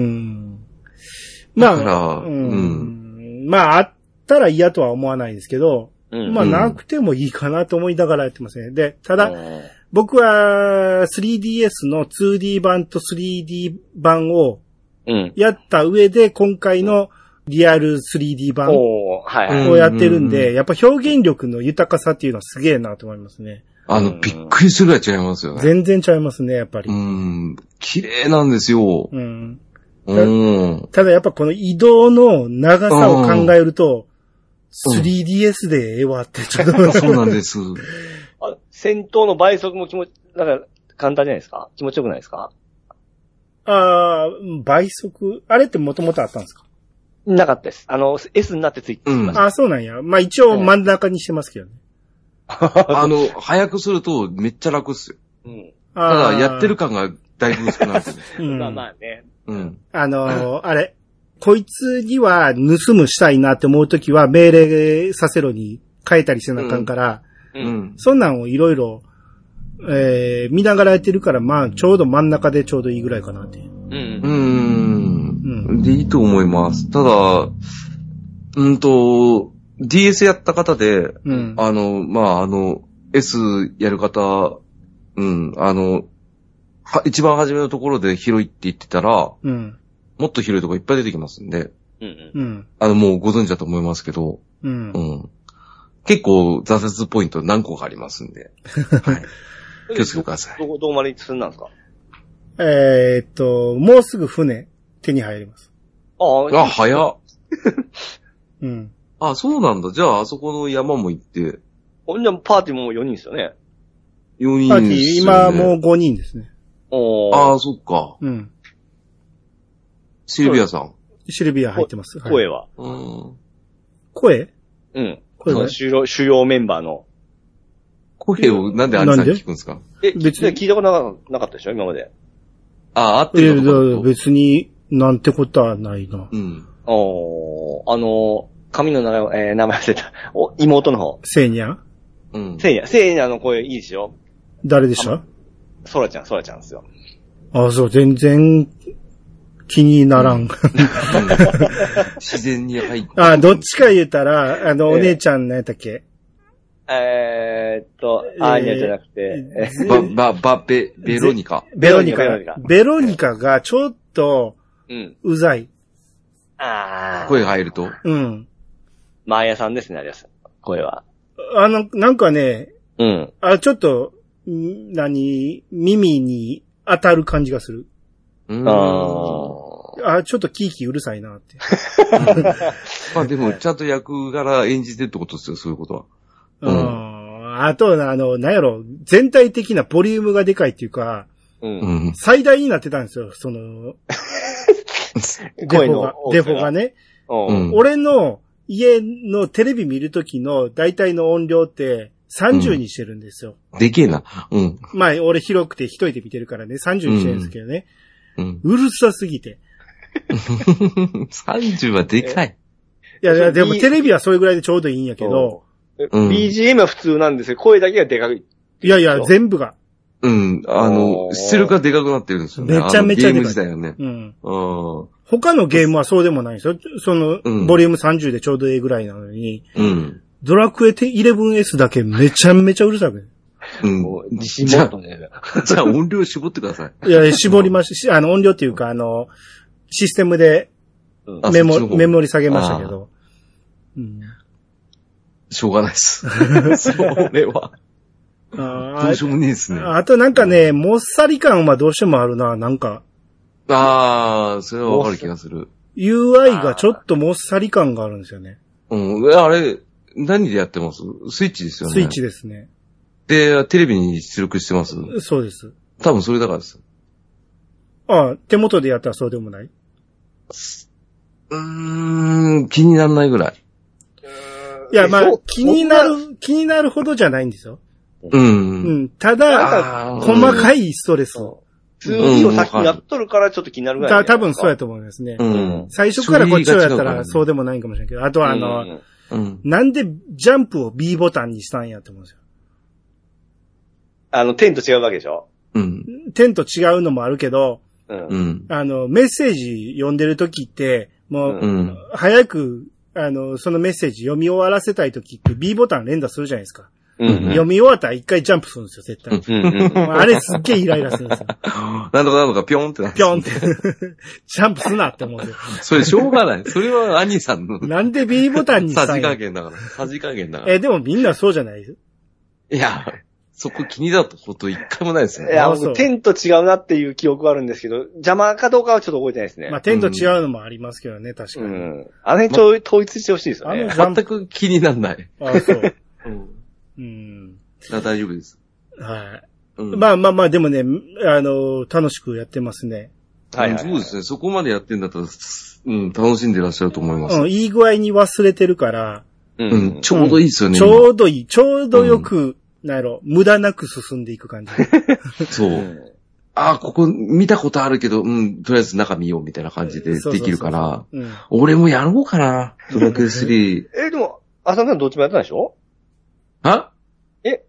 まあ、 だから、 うん、まあ、あったら嫌とは思わないですけど、うん、まあ、なくてもいいかなと思いながらやってますね。で、ただ、うん、僕は スリーディーエス の ツーディー 版と スリーディー 版をやった上で、今回のリアル スリーディー 版をやってるんで、やっぱ表現力の豊かさっていうのはすげえなと思いますね。 あの、びっくりするぐらい違いますよね。 全然違いますね、やっぱり。 うん。綺麗なんですよ。 うん。 うん。 ただやっぱこの移動の長さを考えると、スリーディーエス でええわってちょっと。 そうなんです。 あ、戦闘の倍速も気持ち、だから簡単じゃないですか？気持ちよくないですか？ ああ、倍速あれってもともとあったんですか？ なかったです。あの、S になってついてました。 うん、あ、そうなんや。まあ一応真ん中にしてますけどね。 あの、早くするとめっちゃ楽っすよ。うん。ただ、やってる感がだいぶ薄くなる、ね。 うん。まあまあね。 うん。 あのー、あれ、こいつには盗むしたいなって思うときは命令させろに変えたりせなあかんから、 うん。うん、 そんなんをいろいろ、えー、見ながらやってるから、まあ、ちょうど真ん中でちょうどいいぐらいかなっていう。 うん。うん。で、いいと思います。ただ、うんと、ディーエス やった方で、うん、あの、まあ、あの、S やる方、うん、あの、は、一番初めのところで広いって言ってたら、 うん、 もっと広いところいっぱい出てきますんで、 うんうん、 あの、もうご存知だと思いますけど、 うんうん、結構挫折ポイント何個かありますんで、はい、気をつけてください。 どこ、どこまで進んだんですか？ えー、っと、もうすぐ船、手に入ります。 ああ、早っ。 うん。 あ、そうなんだ。じゃあ、あそこの山も行って。 ほんじゃ、パーティーもよにんですよね。 よにんですよね。 パーティー、今もうごにんですね。 おああ、そっか。 うん。 シルビアさん。 シルビア入ってます。 声は、 はい、うん。 声うん。声は主要、主要メンバーの。 声をなんでアニさん聞くんですか？ え、別に聞いたことなかったでしょ今まで。 ああ、合ってるのか。 別になんてことはないな。 うん。 おー、あの、髪の名前、えー、名前忘れた。お、妹の方。 セーニャうん。 セーニャ。セーニャの声いいですよ。 誰でした？ ソラちゃん、ソラちゃんですよ。 ああ、そう、全然気にならん。うん、 自然に入って。 ああ、どっちか言ったら、あの、お姉ちゃん何やったっけ？ えー、っと、アーニャじゃなくて、 ば、ば、ば、ベ、ベロニカ。 ベロニカ。ベロニカがちょっと、 うん。 うざい。 ああ。 声が入ると？ うん。 マーヤさんですね、あれです。声は。 あの、なんかね、 うん。 あ、ちょっと、何、耳に当たる感じがする。 うん。 ああ、ちょっとキーキーうるさいなって。 まあでも、ちゃんと役柄演じてるってことですよ、そういうことは。 うん。あと、あの、なんやろ、全体的なボリュームがでかいっていうか、 うん。 最大になってたんですよ、その、デフォが、デフォがね。 うん。 俺の家のテレビ見るときの大体の音量ってさんじゅうにしてるんですよ。 でけえな。うん。 まあ、俺広くて一人で見てるからね、さんじゅうにしてるんですけどね。 うん。 うるさすぎて。 さんじゅうはでかい。 いやいや、でもテレビはそれぐらいでちょうどいいんやけど。 うん、ビージーエム は普通なんですよ。声だけがでかい。 いやいや、全部が。 うん。あの、出力がでかくなってるんですよね。 めちゃめちゃでかい。ゲーム自体はね。 うん。他のゲームはそうでもないんですよ。その、うん、ボリュームさんじゅうでちょうどいいぐらいなのに。 うん。 ドラクエ イレブンエス だけめちゃめちゃうるさく。 うん。自信持ったね。じゃあ音量絞ってください。 いや、絞りまし、あの、音量っていうか、あの、システムでメモ、メモリ下げましたけど。うん、 しょうがないっす。それは。あどうしようもねえですね。 あとなんかね、もっさり感はどうしてもあるな、なんか。 ああ、それはわかる気がする。 ユーアイ がちょっともっさり感があるんですよね。 うん。あれ、何でやってます？スイッチですよね。 スイッチですね。 で、テレビに出力してます？ そうです。 多分それだからです。 ああ、手元でやったらそうでもない？ うーん、気にならないぐらい。 いや、まあ、気になる、気になるほどじゃないんですよ。 うん。 うん。ただ、細かいストレス。 ツーディー を先にやっとるからちょっと気になるぐらい。 た、多分そうやと思いますね。 うん。 最初からこっちをやったらそうでもないかもしれないけど、あとはあの、うん、なんでジャンプを B ボタンにしたんやって思うんですよ。 あの、点と違うわけでしょ？ うん。 点と違うのもあるけど、 うん。 あの、メッセージ読んでるときって、もう、うん、早く、あの、そのメッセージ読み終わらせたいときって B ボタン連打するじゃないですか。 うんうん、 読み終わったら一回ジャンプするんですよ、絶対。うんうん、あれすっげえイライラするんですよ。 なんとかなんとかピョンってなって。 ピョンって。ジャンプすなって思うんですよ。 それしょうがない。それは兄さんの。 なんで B ボタンにしたんや。 さじ加減だから。さじ加減だから。 え、でもみんなそうじゃないですいや、そこ気になったこと一回もないですよね。 いや、僕、点と違うなっていう記憶はあるんですけど、邪魔かどうかはちょっと覚えてないですね。 まあ、点と違うのもありますけどね、確かに。うん。 あの辺統一してほしいですよね。 あの全く気にならない。 あ、そう。 うん。 うん大丈夫です。 はい、うん。まあまあまあ、でもね、あの、楽しくやってますね。 はい、はい。そうですね。そこまでやってんだったら、うん、楽しんでらっしゃると思います。 うん、いい具合に忘れてるから、 うん、うん、ちょうどいいですよね。 ちょうどいい。ちょうどよく、うん、なんやろ、無駄なく進んでいく感じ。 そう。あ、ここ見たことあるけど、うん、とりあえず中見ようみたいな感じでできるから、俺もやろうかな、ドラクエスリー。 え、でも、浅野さんどっちもやったんでしょ？ は？ え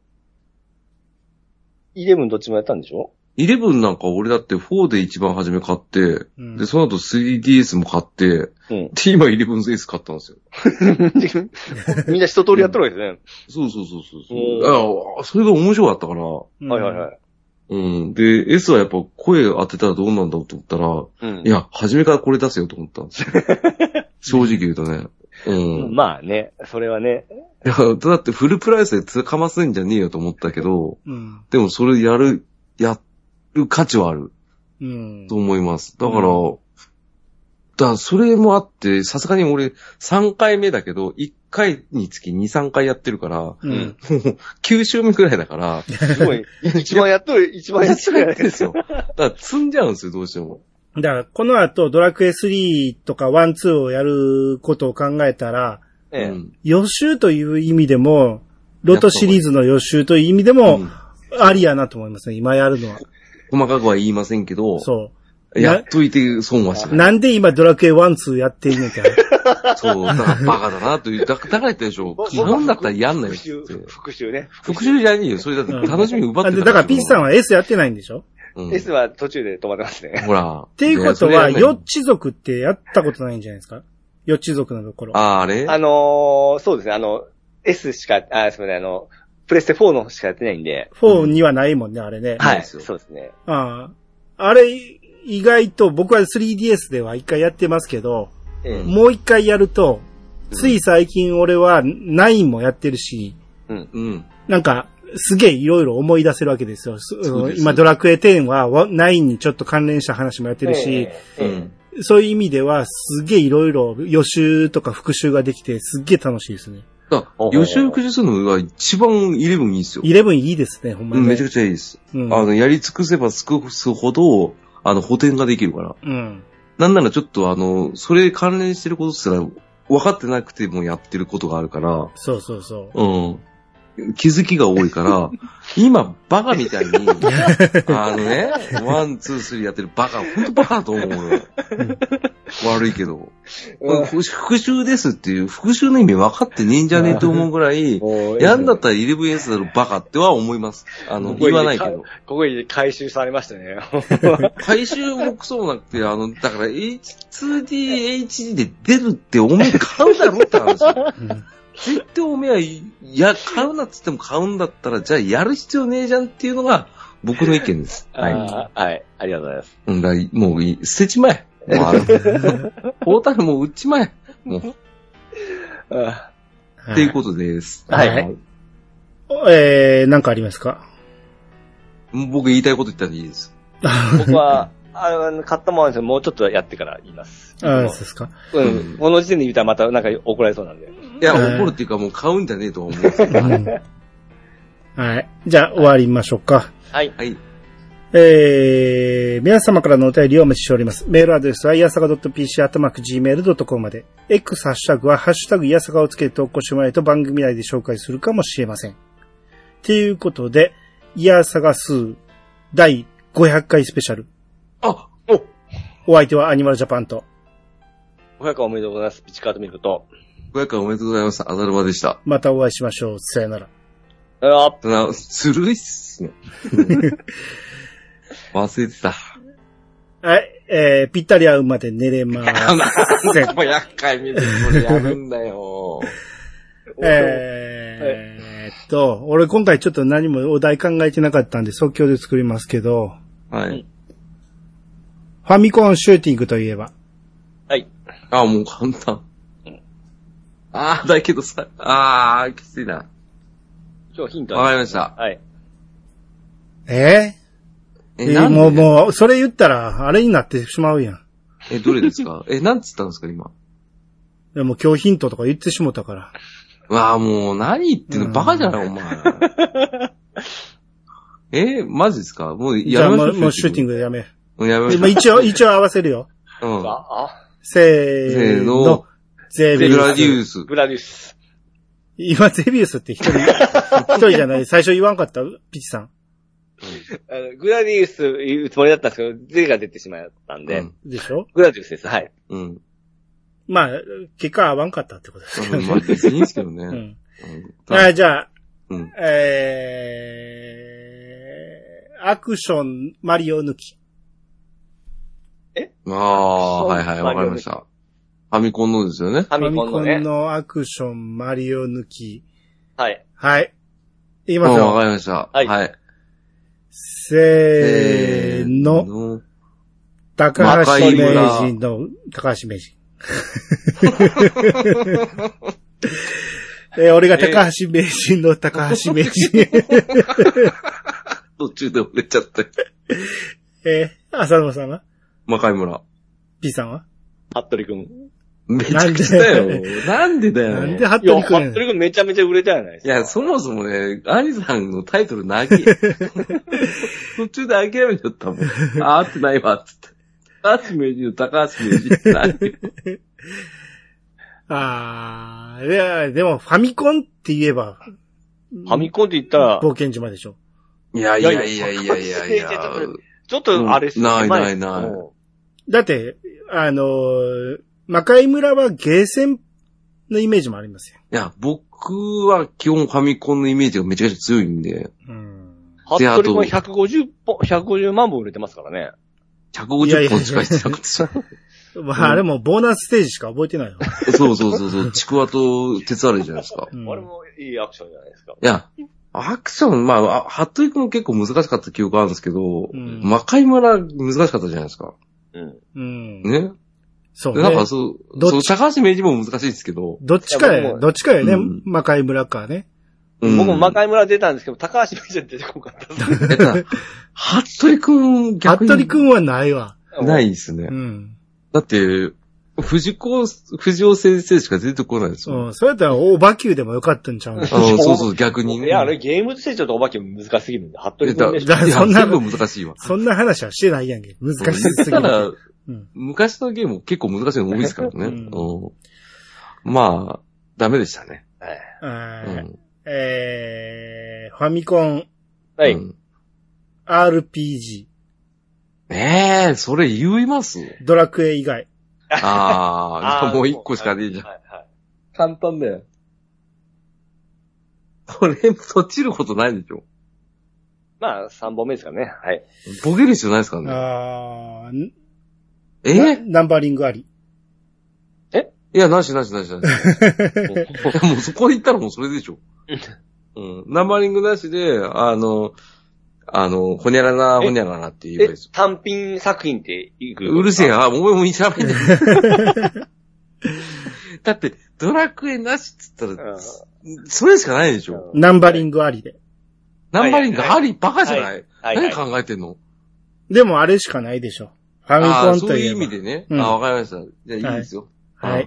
イレブンどっちもやったんでしょ？ イレブンなんか俺だってフォーで一番初め買って、うん、で、その後 スリーディーエス も買って、うん、で、今イレブンエース買ったんですよ。 みんな一通りやったわけですね。 そうそうそうそうそう。あ、それが面白かったから。はいはいはい。 うん。で、S はやっぱ声当てたらどうなんだろうと思ったら、うん、いや、初めからこれ出せよと思ったんですよ。正直言うとね。うん。 まあね、それはね。 いや、だってフルプライスでつかますんじゃねえよと思ったけど、 うん、 でもそれやる、やる価値はある。 うん。 と思います。だから、うん、だからそれもあって、さすがに俺さんかいめだけど、いっかいにつきに、さんかいやってるから、 うん、 きゅう週目くらいだから、 すごい、一番やっとる、一番やってるやつですよ。だから積んじゃうんですよ、どうしても。 だから、この後、ドラクエスリーとかワン、ツーをやることを考えたら、 ええ、 予習という意味でも、ロトシリーズの予習という意味でも、ありやなと思いますね、今やるのは。 細かくは言いませんけど、 そう。 やっといて損はしない。 なんで今ドラクエワン、ツーやってんのか。 そう、だからバカだなという、だから言ったでしょ。基本だったらやんないよって。 復習ね。 復習じゃねえよ。それだって楽しみ奪ってた、 うん、だからピッチさんは S やってないんでしょ？ うん、S は途中で止まってますね。 ほら。 っていうことは、ヨッチ族ってやったことないんじゃないですか？ヨッチ族のところ。 あ、あれあのー、そうですね、あの、S しか、あ、すみません、あの、プレステフォーのしかやってないんで。 フォーにはないもんね、あれね。 はい、そうですね。 ああ。あれ、意外と、僕は スリーディーエス では一回やってますけど、うん、もう一回やると、つい最近俺はナインもやってるし、 うんうん、 なんか、すげえいろいろ思い出せるわけですよ。今ドラクエテンはナインにちょっと関連した話もやってるし、 えー、 そういう意味ではすげえいろいろ予習とか復習ができてすっげえ楽しいですね。 あ、予習復習するのが一番イレブンいいですよ。 イレブンいいですね、ほんまに、ね。 うん、めちゃくちゃいいです。うん、あの、やり尽くせば尽くすほど、あの、補填ができるから。 うん。 なんならちょっとあの、それ関連してることすら分かってなくてもやってることがあるから。 そうそうそう。うん。 気づきが多いから、今、バカみたいに、あのね、ワン、ツー、スリーやってるバカ、ほんとバカだと思うよ。悪いけど。うん、復讐ですっていう、復讐の意味分かってねえんじゃねえと思うぐらい、やんだったら イレブンエス だろバカっては思います。あの、言わないけど。 ここに回収されましたね。 回収もクソもなくて、あの、だから エイチツーディーエイチディー で出るっておめえ買うだろって話。絶対おめえは、いや、買うなって言っても買うんだったら、じゃあやる必要ねえじゃんっていうのが僕の意見です。 はい。はい。ありがとうございます。 うんだ、もういい、捨てちまえ。もうあの、ポータルもう売っちまえ。もう。っていうことです。 はい。はい、 えー、なんかありますか？ 僕言いたいこと言ったらいいです。 僕は、あの、買ったものですけど、もうちょっとやってから言います。 ああ、そうですか。 うん。この時点で言ったらまたなんか怒られそうなんで。 いや、怒るっていうかもう買うんじゃねえと思うんですけど。 はい。じゃあ、終わりましょうか。 はい。 はい。 えー、皆様からのお便りをお待ちしております。メールアドレスは、いやさが .pc、アットマーク、ジーメールドットコム まで。X ハッシュタグは、ハッシュタグいやさがをつけて投稿してもらえると番組内で紹介するかもしれません。ということで、いやさが数だいごひゃっかいスペシャル。 あ、 おお相手はアニマルジャパンと。 ごひゃっかいおめでとうございます。ピチカートミルクと。 ごひゃっかいおめでとうございます。アザルバでした。 またお会いしましょう。さよなら。 ああ、ずるいっすね。忘れてた。 はい、えー、ぴったり合うまで寝れまーす。 なんでも厄介見てこれやるんだよ。 えーっと、俺今回ちょっと何もお題考えてなかったんで即興で作りますけど。 はい。 ファミコンシューティングといえば。 はい。 あ、もう簡単。うん、あー、だけどさ、あー、きついな。 今日ヒントわかりました。 はい。 えーえー、もう、もう、それ言ったら、あれになってしまうやん。 え、どれですか？え、なんつったんですか、今。 いや、もう今日ヒントとか言ってしもたから。 わあ、もう、何言ってんの、バカじゃない、お前。え、マジですか？もう、やめましょう。 じゃあ、もうシューティングでやめ。 もうやめましょう。 一応、一応合わせるよ。 うん。 せーの。 ゼビウス。グラディウス。 グラディウス。 今、ゼビウスって一人、一人じゃない。最初言わんかったピチさん。 あのグラディウス言うつもりだったんですけど、ゼが出てしまったんで。うん、 でしょ？ グラディウスです。はい。 うん。 まあ、結果合わんかったってことですけどね。 うん、まあ別にいいんですけどね。うん。 うん、あじゃあ、 うん、 えー、アクションマリオ抜き。 えああ、はいはい、わかりました。ファミコンのですよね。 ファミコンのね。 ファミコンのアクションマリオ抜き。 はい。 はい。言いますよ。 わかりました。はい。はい、 せーの。高橋名人の、高橋名人。えー、俺が高橋名人の高橋名人。 途中で折れちゃった。 えー、浅野さんは魔界村。 P さんは服部くん。 めちゃくちゃだよ。なんでだよ。 なんで服部くん。いや、 服部くんめちゃめちゃ売れたじゃないですか。 いや、そもそもね、アニさんのタイトル長い。途中で諦めちゃったもん。あ、合ってないわ、つって。高橋名人の高橋名人って何あー、いや、でもファミコンって言えば。 ファミコンって言ったら。 冒険島でしょ。 いやいやいやいやいやいやいや。 ちょっとあれっすね。 ないないない。 だって、あのー、魔界村はゲーセンのイメージもありますよ。 いや、僕は基本ファミコンのイメージがめちゃくちゃ強いんで。 うん。 服部君ひゃくごじゅうぽん、ひゃくごじゅうまんぼん売れてますからね。 ひゃくごじゅっぽんしかしてなくてさ。 まあ、あれもボーナスステージしか覚えてないよ。 そうそうそうそう。ちくわと鉄あるじゃないですか。 うん、あれもいいアクションじゃないですか。 いや、アクション、まあ、服部君も結構難しかった記憶あるんですけど、うん、魔界村難しかったじゃないですか。 うん。 うん。 ね。 そうね。 なんかそう、そう、高橋名人も難しいですけど。 どっちかや、どっちかやね、うん、魔界村かね。 うん、僕も魔界村出たんですけど、高橋名人出てこなかった。えっと、 服部くん逆に。 服部くんはないわ。 ないですね。 うん。 だって、藤子、藤尾先生しか出てこないですよ。 うん。そうやったら、大馬球でもよかったんちゃうの？ そうそう、逆にね。 いや、あれゲームとしてちょっと大馬球難しすぎるんで、服部くんでしょ。 だそんな、 難しいわ。 そんな話はしてないやんけ。難しすぎる。 ただ、うん、昔のゲーム結構難しいの多いですからね。うん、まあ、ダメでしたね。 はい。 えー、ファミコン、 はい。 うん、 アールピージー。ええー、それ言います？ ドラクエ以外。 ああ、もう一個しかねえじゃん。はいはい、簡単だよ。これ、落ちることないでしょ。 まあ、三本目ですからね。はい。 ボケる必要ないですからね。 あー、 えナンバリングあり。 えいや、なしなしなしなし。もうそこ行ったらもうそれでしょ。うん。ナンバリングなしで、あの、あの、ほにゃらな、ほにゃらなって言えばいいです。 単品作品って言う。 うるせえや、お前もいちゃないんだよ。だって、ドラクエなしっつったら、それしかないでしょ。 ナンバリングありで。 ナンバリングありバカじゃない、はいはい、何考えてんの？ でもあれしかないでしょ。ファミコンといえば。 そういう意味でね。うん、あ、わかりました。じゃあいいですよ。 はい。はい、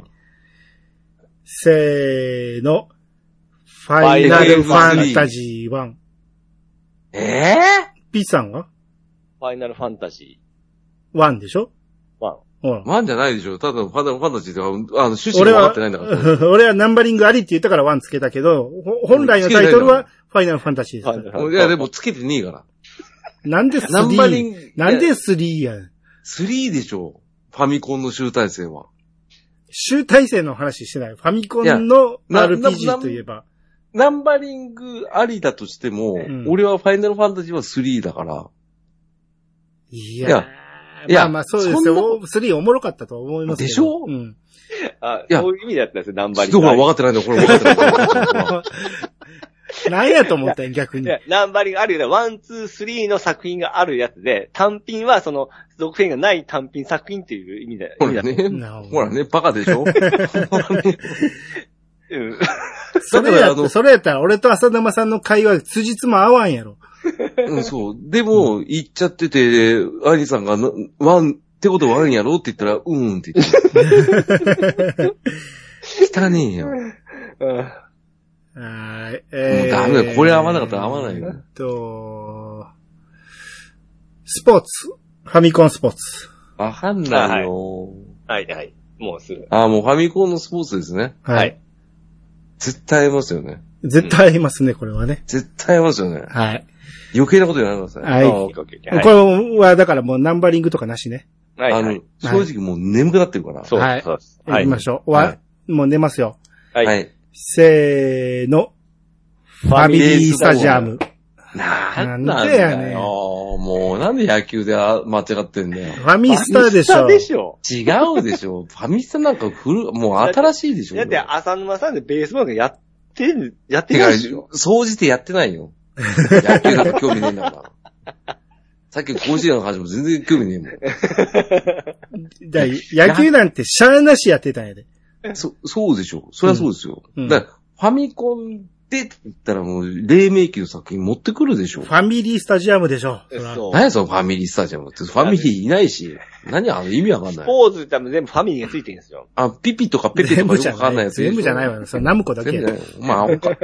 せーの。ファイナルファンタジーワン。 えぇ、ー、 ?P さんはファイナルファンタジーワンでしょ？ ワン。 ワンじゃないでしょ。ただファイナルファンタジーでは、あの、趣旨が分かってないんだから。 俺はナンバリングありって言ったからワンつけたけど、本来のタイトルはファイナルファンタジーです。 いや、でもつけてねえから。 なんでスリー？ナンバリング。なんでスリーやん。 スリーでしょ。ファミコンの集大成は。 集大成の話してない。ファミコンの アールピージー といえば。 ナンバリングありだとしても、うん、俺はファイナルファンタジーはスリーだから。 いや、いや、いやまあまあそうですよ。スリーおもろかったと思いますけど。 でしょ？ うん。あ、そういう意味だったんですよ、ナンバリング。 人が分かってないんだよ、これ分かってない。 何やと思ったん逆に。 いや、ナンバリングあるよ。ワン、ツー、スリーの作品があるやつで、単品はその、続編がない単品作品っていう意味で。 ほらね。ほらね、バカでしょ？ うん。それやった、それやったら俺と浅沼さんの会話、辻褄合わんやろ。 うん、そう。でも、言っちゃってて、アニさんが、ワン、ってことはワンやろって言ったら、うーんって言って。汚ねえよ。 うん、あーえー、 もうダメだよ。これ合わなかったら合わないよ。 えっと、スポーツ。ファミコンスポーツ。 わかんないよ。 はい、はい、はい。もうすぐ。 ああ、もうファミコンのスポーツですね。 はい。はい、 絶対合いますよね。 絶対合いますね、これはね。 絶対合いますよね。 はい。 余計なこと言わないでください。 はい。これは、だからもうナンバリングとかなしね。 はい、はい。 あの、正直もう眠くなってるから。 そうです。そうです。はい。行きましょう。はい。もう寝ますよ。 はい。 せーの。ファミリースタジアム。 なんでやねん。もうなんで野球で間違ってんだよ。 ファミスタでしょ。 ファミスタでしょ。 違うでしょ。ファミスタなんか古、もう新しいでしょ。 だって浅沼さんでベースボールやってる、やってないでしょ。 総じてやってないよ。野球なんか興味ねえんだから。さっき甲子園の話も全然興味ねえもん。 だ野球なんてしゃーなしやってたんやで。 そ、そうでしょ。そりゃそうですよ。うん、だからファミコンでって言ったらもう、黎明期の作品持ってくるでしょ。 ファミリースタジアムでしょ。 何やそのファミリースタジアムって。ファミリーいないし。何あの意味わかんない。スポーツって多分全部ファミリーがついてるんですよ。 あ、ピピとかペペとかよくわかんないやつ。 全部じゃないわよ。それナムコだけや。 まあ、青か。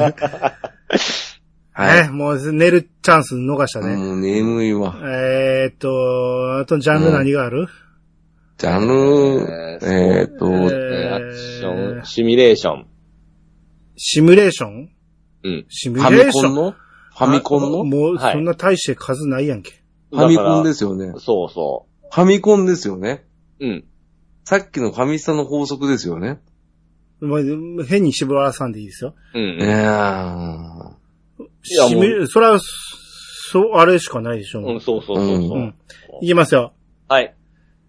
はい。もう寝るチャンス逃したね。 もう眠いわ。 えーっと、あとジャンル何がある、うん、 ジャンル、えーっと、 えー、アクション、シミュレーション。 シミュレーションうん。 シミュレーションのファミコンのもう、そんな大して数ないやんけ。 ファミコンですよね。 そうそう。 ファミコンですよね。 うん。 さっきのファミスタの法則ですよね。 まあ、変に絞らさんでいいですよ。 うん、うん。 いやー。 シミュ、それは、そう、あれしかないでしょ。 うん、そうそうそうそう、うん。 いきますよ。 はい。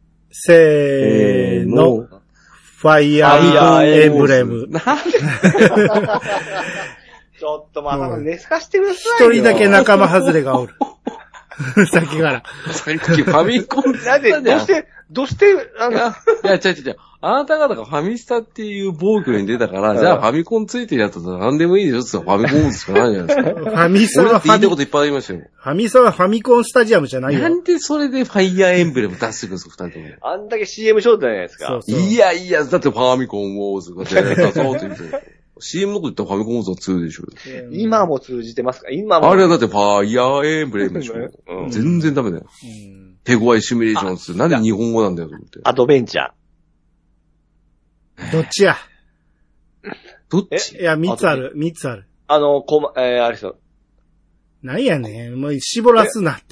せーの。ファイヤーエンブレム。 なんでちょっとまあ、寝かしてくださいよ。 一人だけ仲間外れがおる。さっきから。 さっきファミコンなんで、どうして、どうして、あの、いや、違う違う違う。あなた方がファミスタっていう防御に出たから、じゃあファミコンついてるやつは何でもいいでしょって言ったらファミコンしかないじゃないですか。 ファミスタはファミ、 言いたいこといっぱいありましたよ。 ファミスタはファミコンスタジアムじゃないよ。 なんでそれでファイヤーエンブレム出してくるんですか、二人とも。 あんだけ シーエム ショートじゃないですか。 そうそういやいや、だってファミコンウォーズが出たそうって言って。シーエム のこと言ったらファミコンウォーズはツーでしょ。 今も通じてますか今も。 あれはだってファイヤーエンブレムでしょ。うん、全然ダメだよ。うん、手強いシミュレーションってなんで日本語なんだよと思って。 アドベンチャー。 どっちやどっちいや、三つある、三つある。 あの、こま、えー、あれですよ。 なんやねん。もう絞らすなって。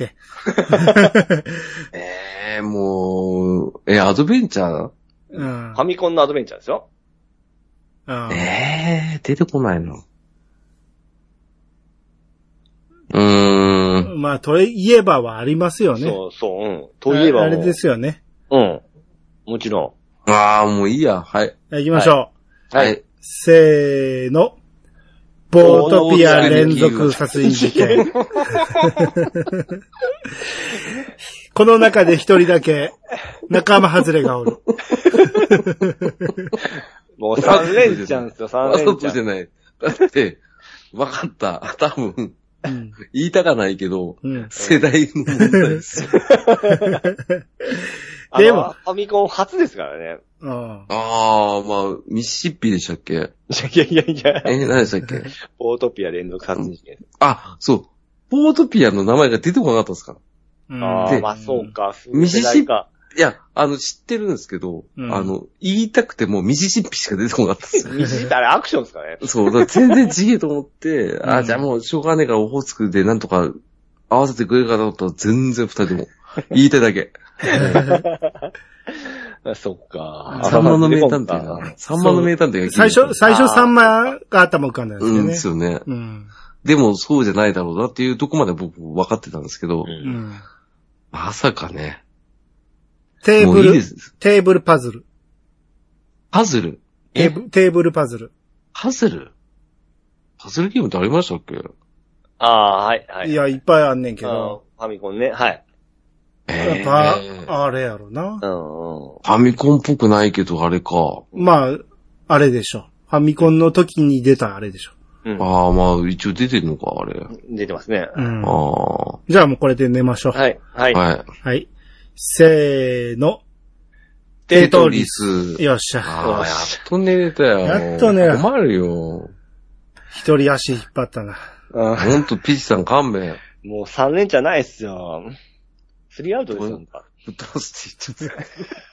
えー、もう、え、アドベンチャーうん。 ファミコンのアドベンチャーですよ。 うん。 えー、出てこないの。うーん。 まあ、と言えばはありますよね。 そうそう、うん。といえばあれですよね。 うん。もちろん。ああ、もういいや。はい。 行きましょう。はい。 はい、 せーの。ボートピア連続殺人事件。この中で一人だけ仲間外れがおる。 もう三連チャンですよ、三連チャン。 わざとじゃない。だって、わかった。多分、うん、言いたかないけど、うん、世代の問題ですよ。 でも、ファミコン初ですからね。 ああ、まあ、ミシシッピでしたっけ？いやいやいや。 え、何でしたっけ？ ポートピア連続殺人事件。 あ、そう。ポートピアの名前が出てこなかったですか？ うん、ああ、まあそうか。 ミシシッピ、いや、あの、知ってるんですけど、うん、あの、言いたくてもミシシッピしか出てこなかったですよ。 ミシシッピあれアクションですかね？ そう、だから全然違えと思って、うん、あ、じゃあもうしょうがねえからオホーツクでなんとか合わせてくれるかと思ったら全然二人とも言いたいだけ。 そっか。 サンマの名探偵な。サンマの名探偵が最初、最初サンマが頭浮かんだんですよね。 うんですよね。うん。でもそうじゃないだろうなっていうとこまで僕分かってたんですけど、うん、まさかね。 テーブル、いいテーブルパズル。 パズルテーブテーブルパズル。 パズルパズルゲームってありましたっけ？ ああ、はい、はい。 いや、いっぱいあんねんけど。 ファミコンね、はい。 やっぱ、あれやろな。うんうん。 ファミコンっぽくないけど、あれか。 まあ、あれでしょ。ファミコンの時に出たあれでしょ。 うん、ああ、まあ、一応出てるのか、あれ。 出てますね。 うん。ああ。じゃあもうこれで寝ましょう。 はい。はい。 はい。 はい。せーの。 テトリス。 よっしゃ。 ああ、やっと寝れたよ。 やっと寝れた。 困るよ。 一人足引っ張ったな。 ほんと、ピチさん勘弁。 もう三連じゃないっすよ。スリーアウトですよ。 ぶっ倒すって言っちゃった。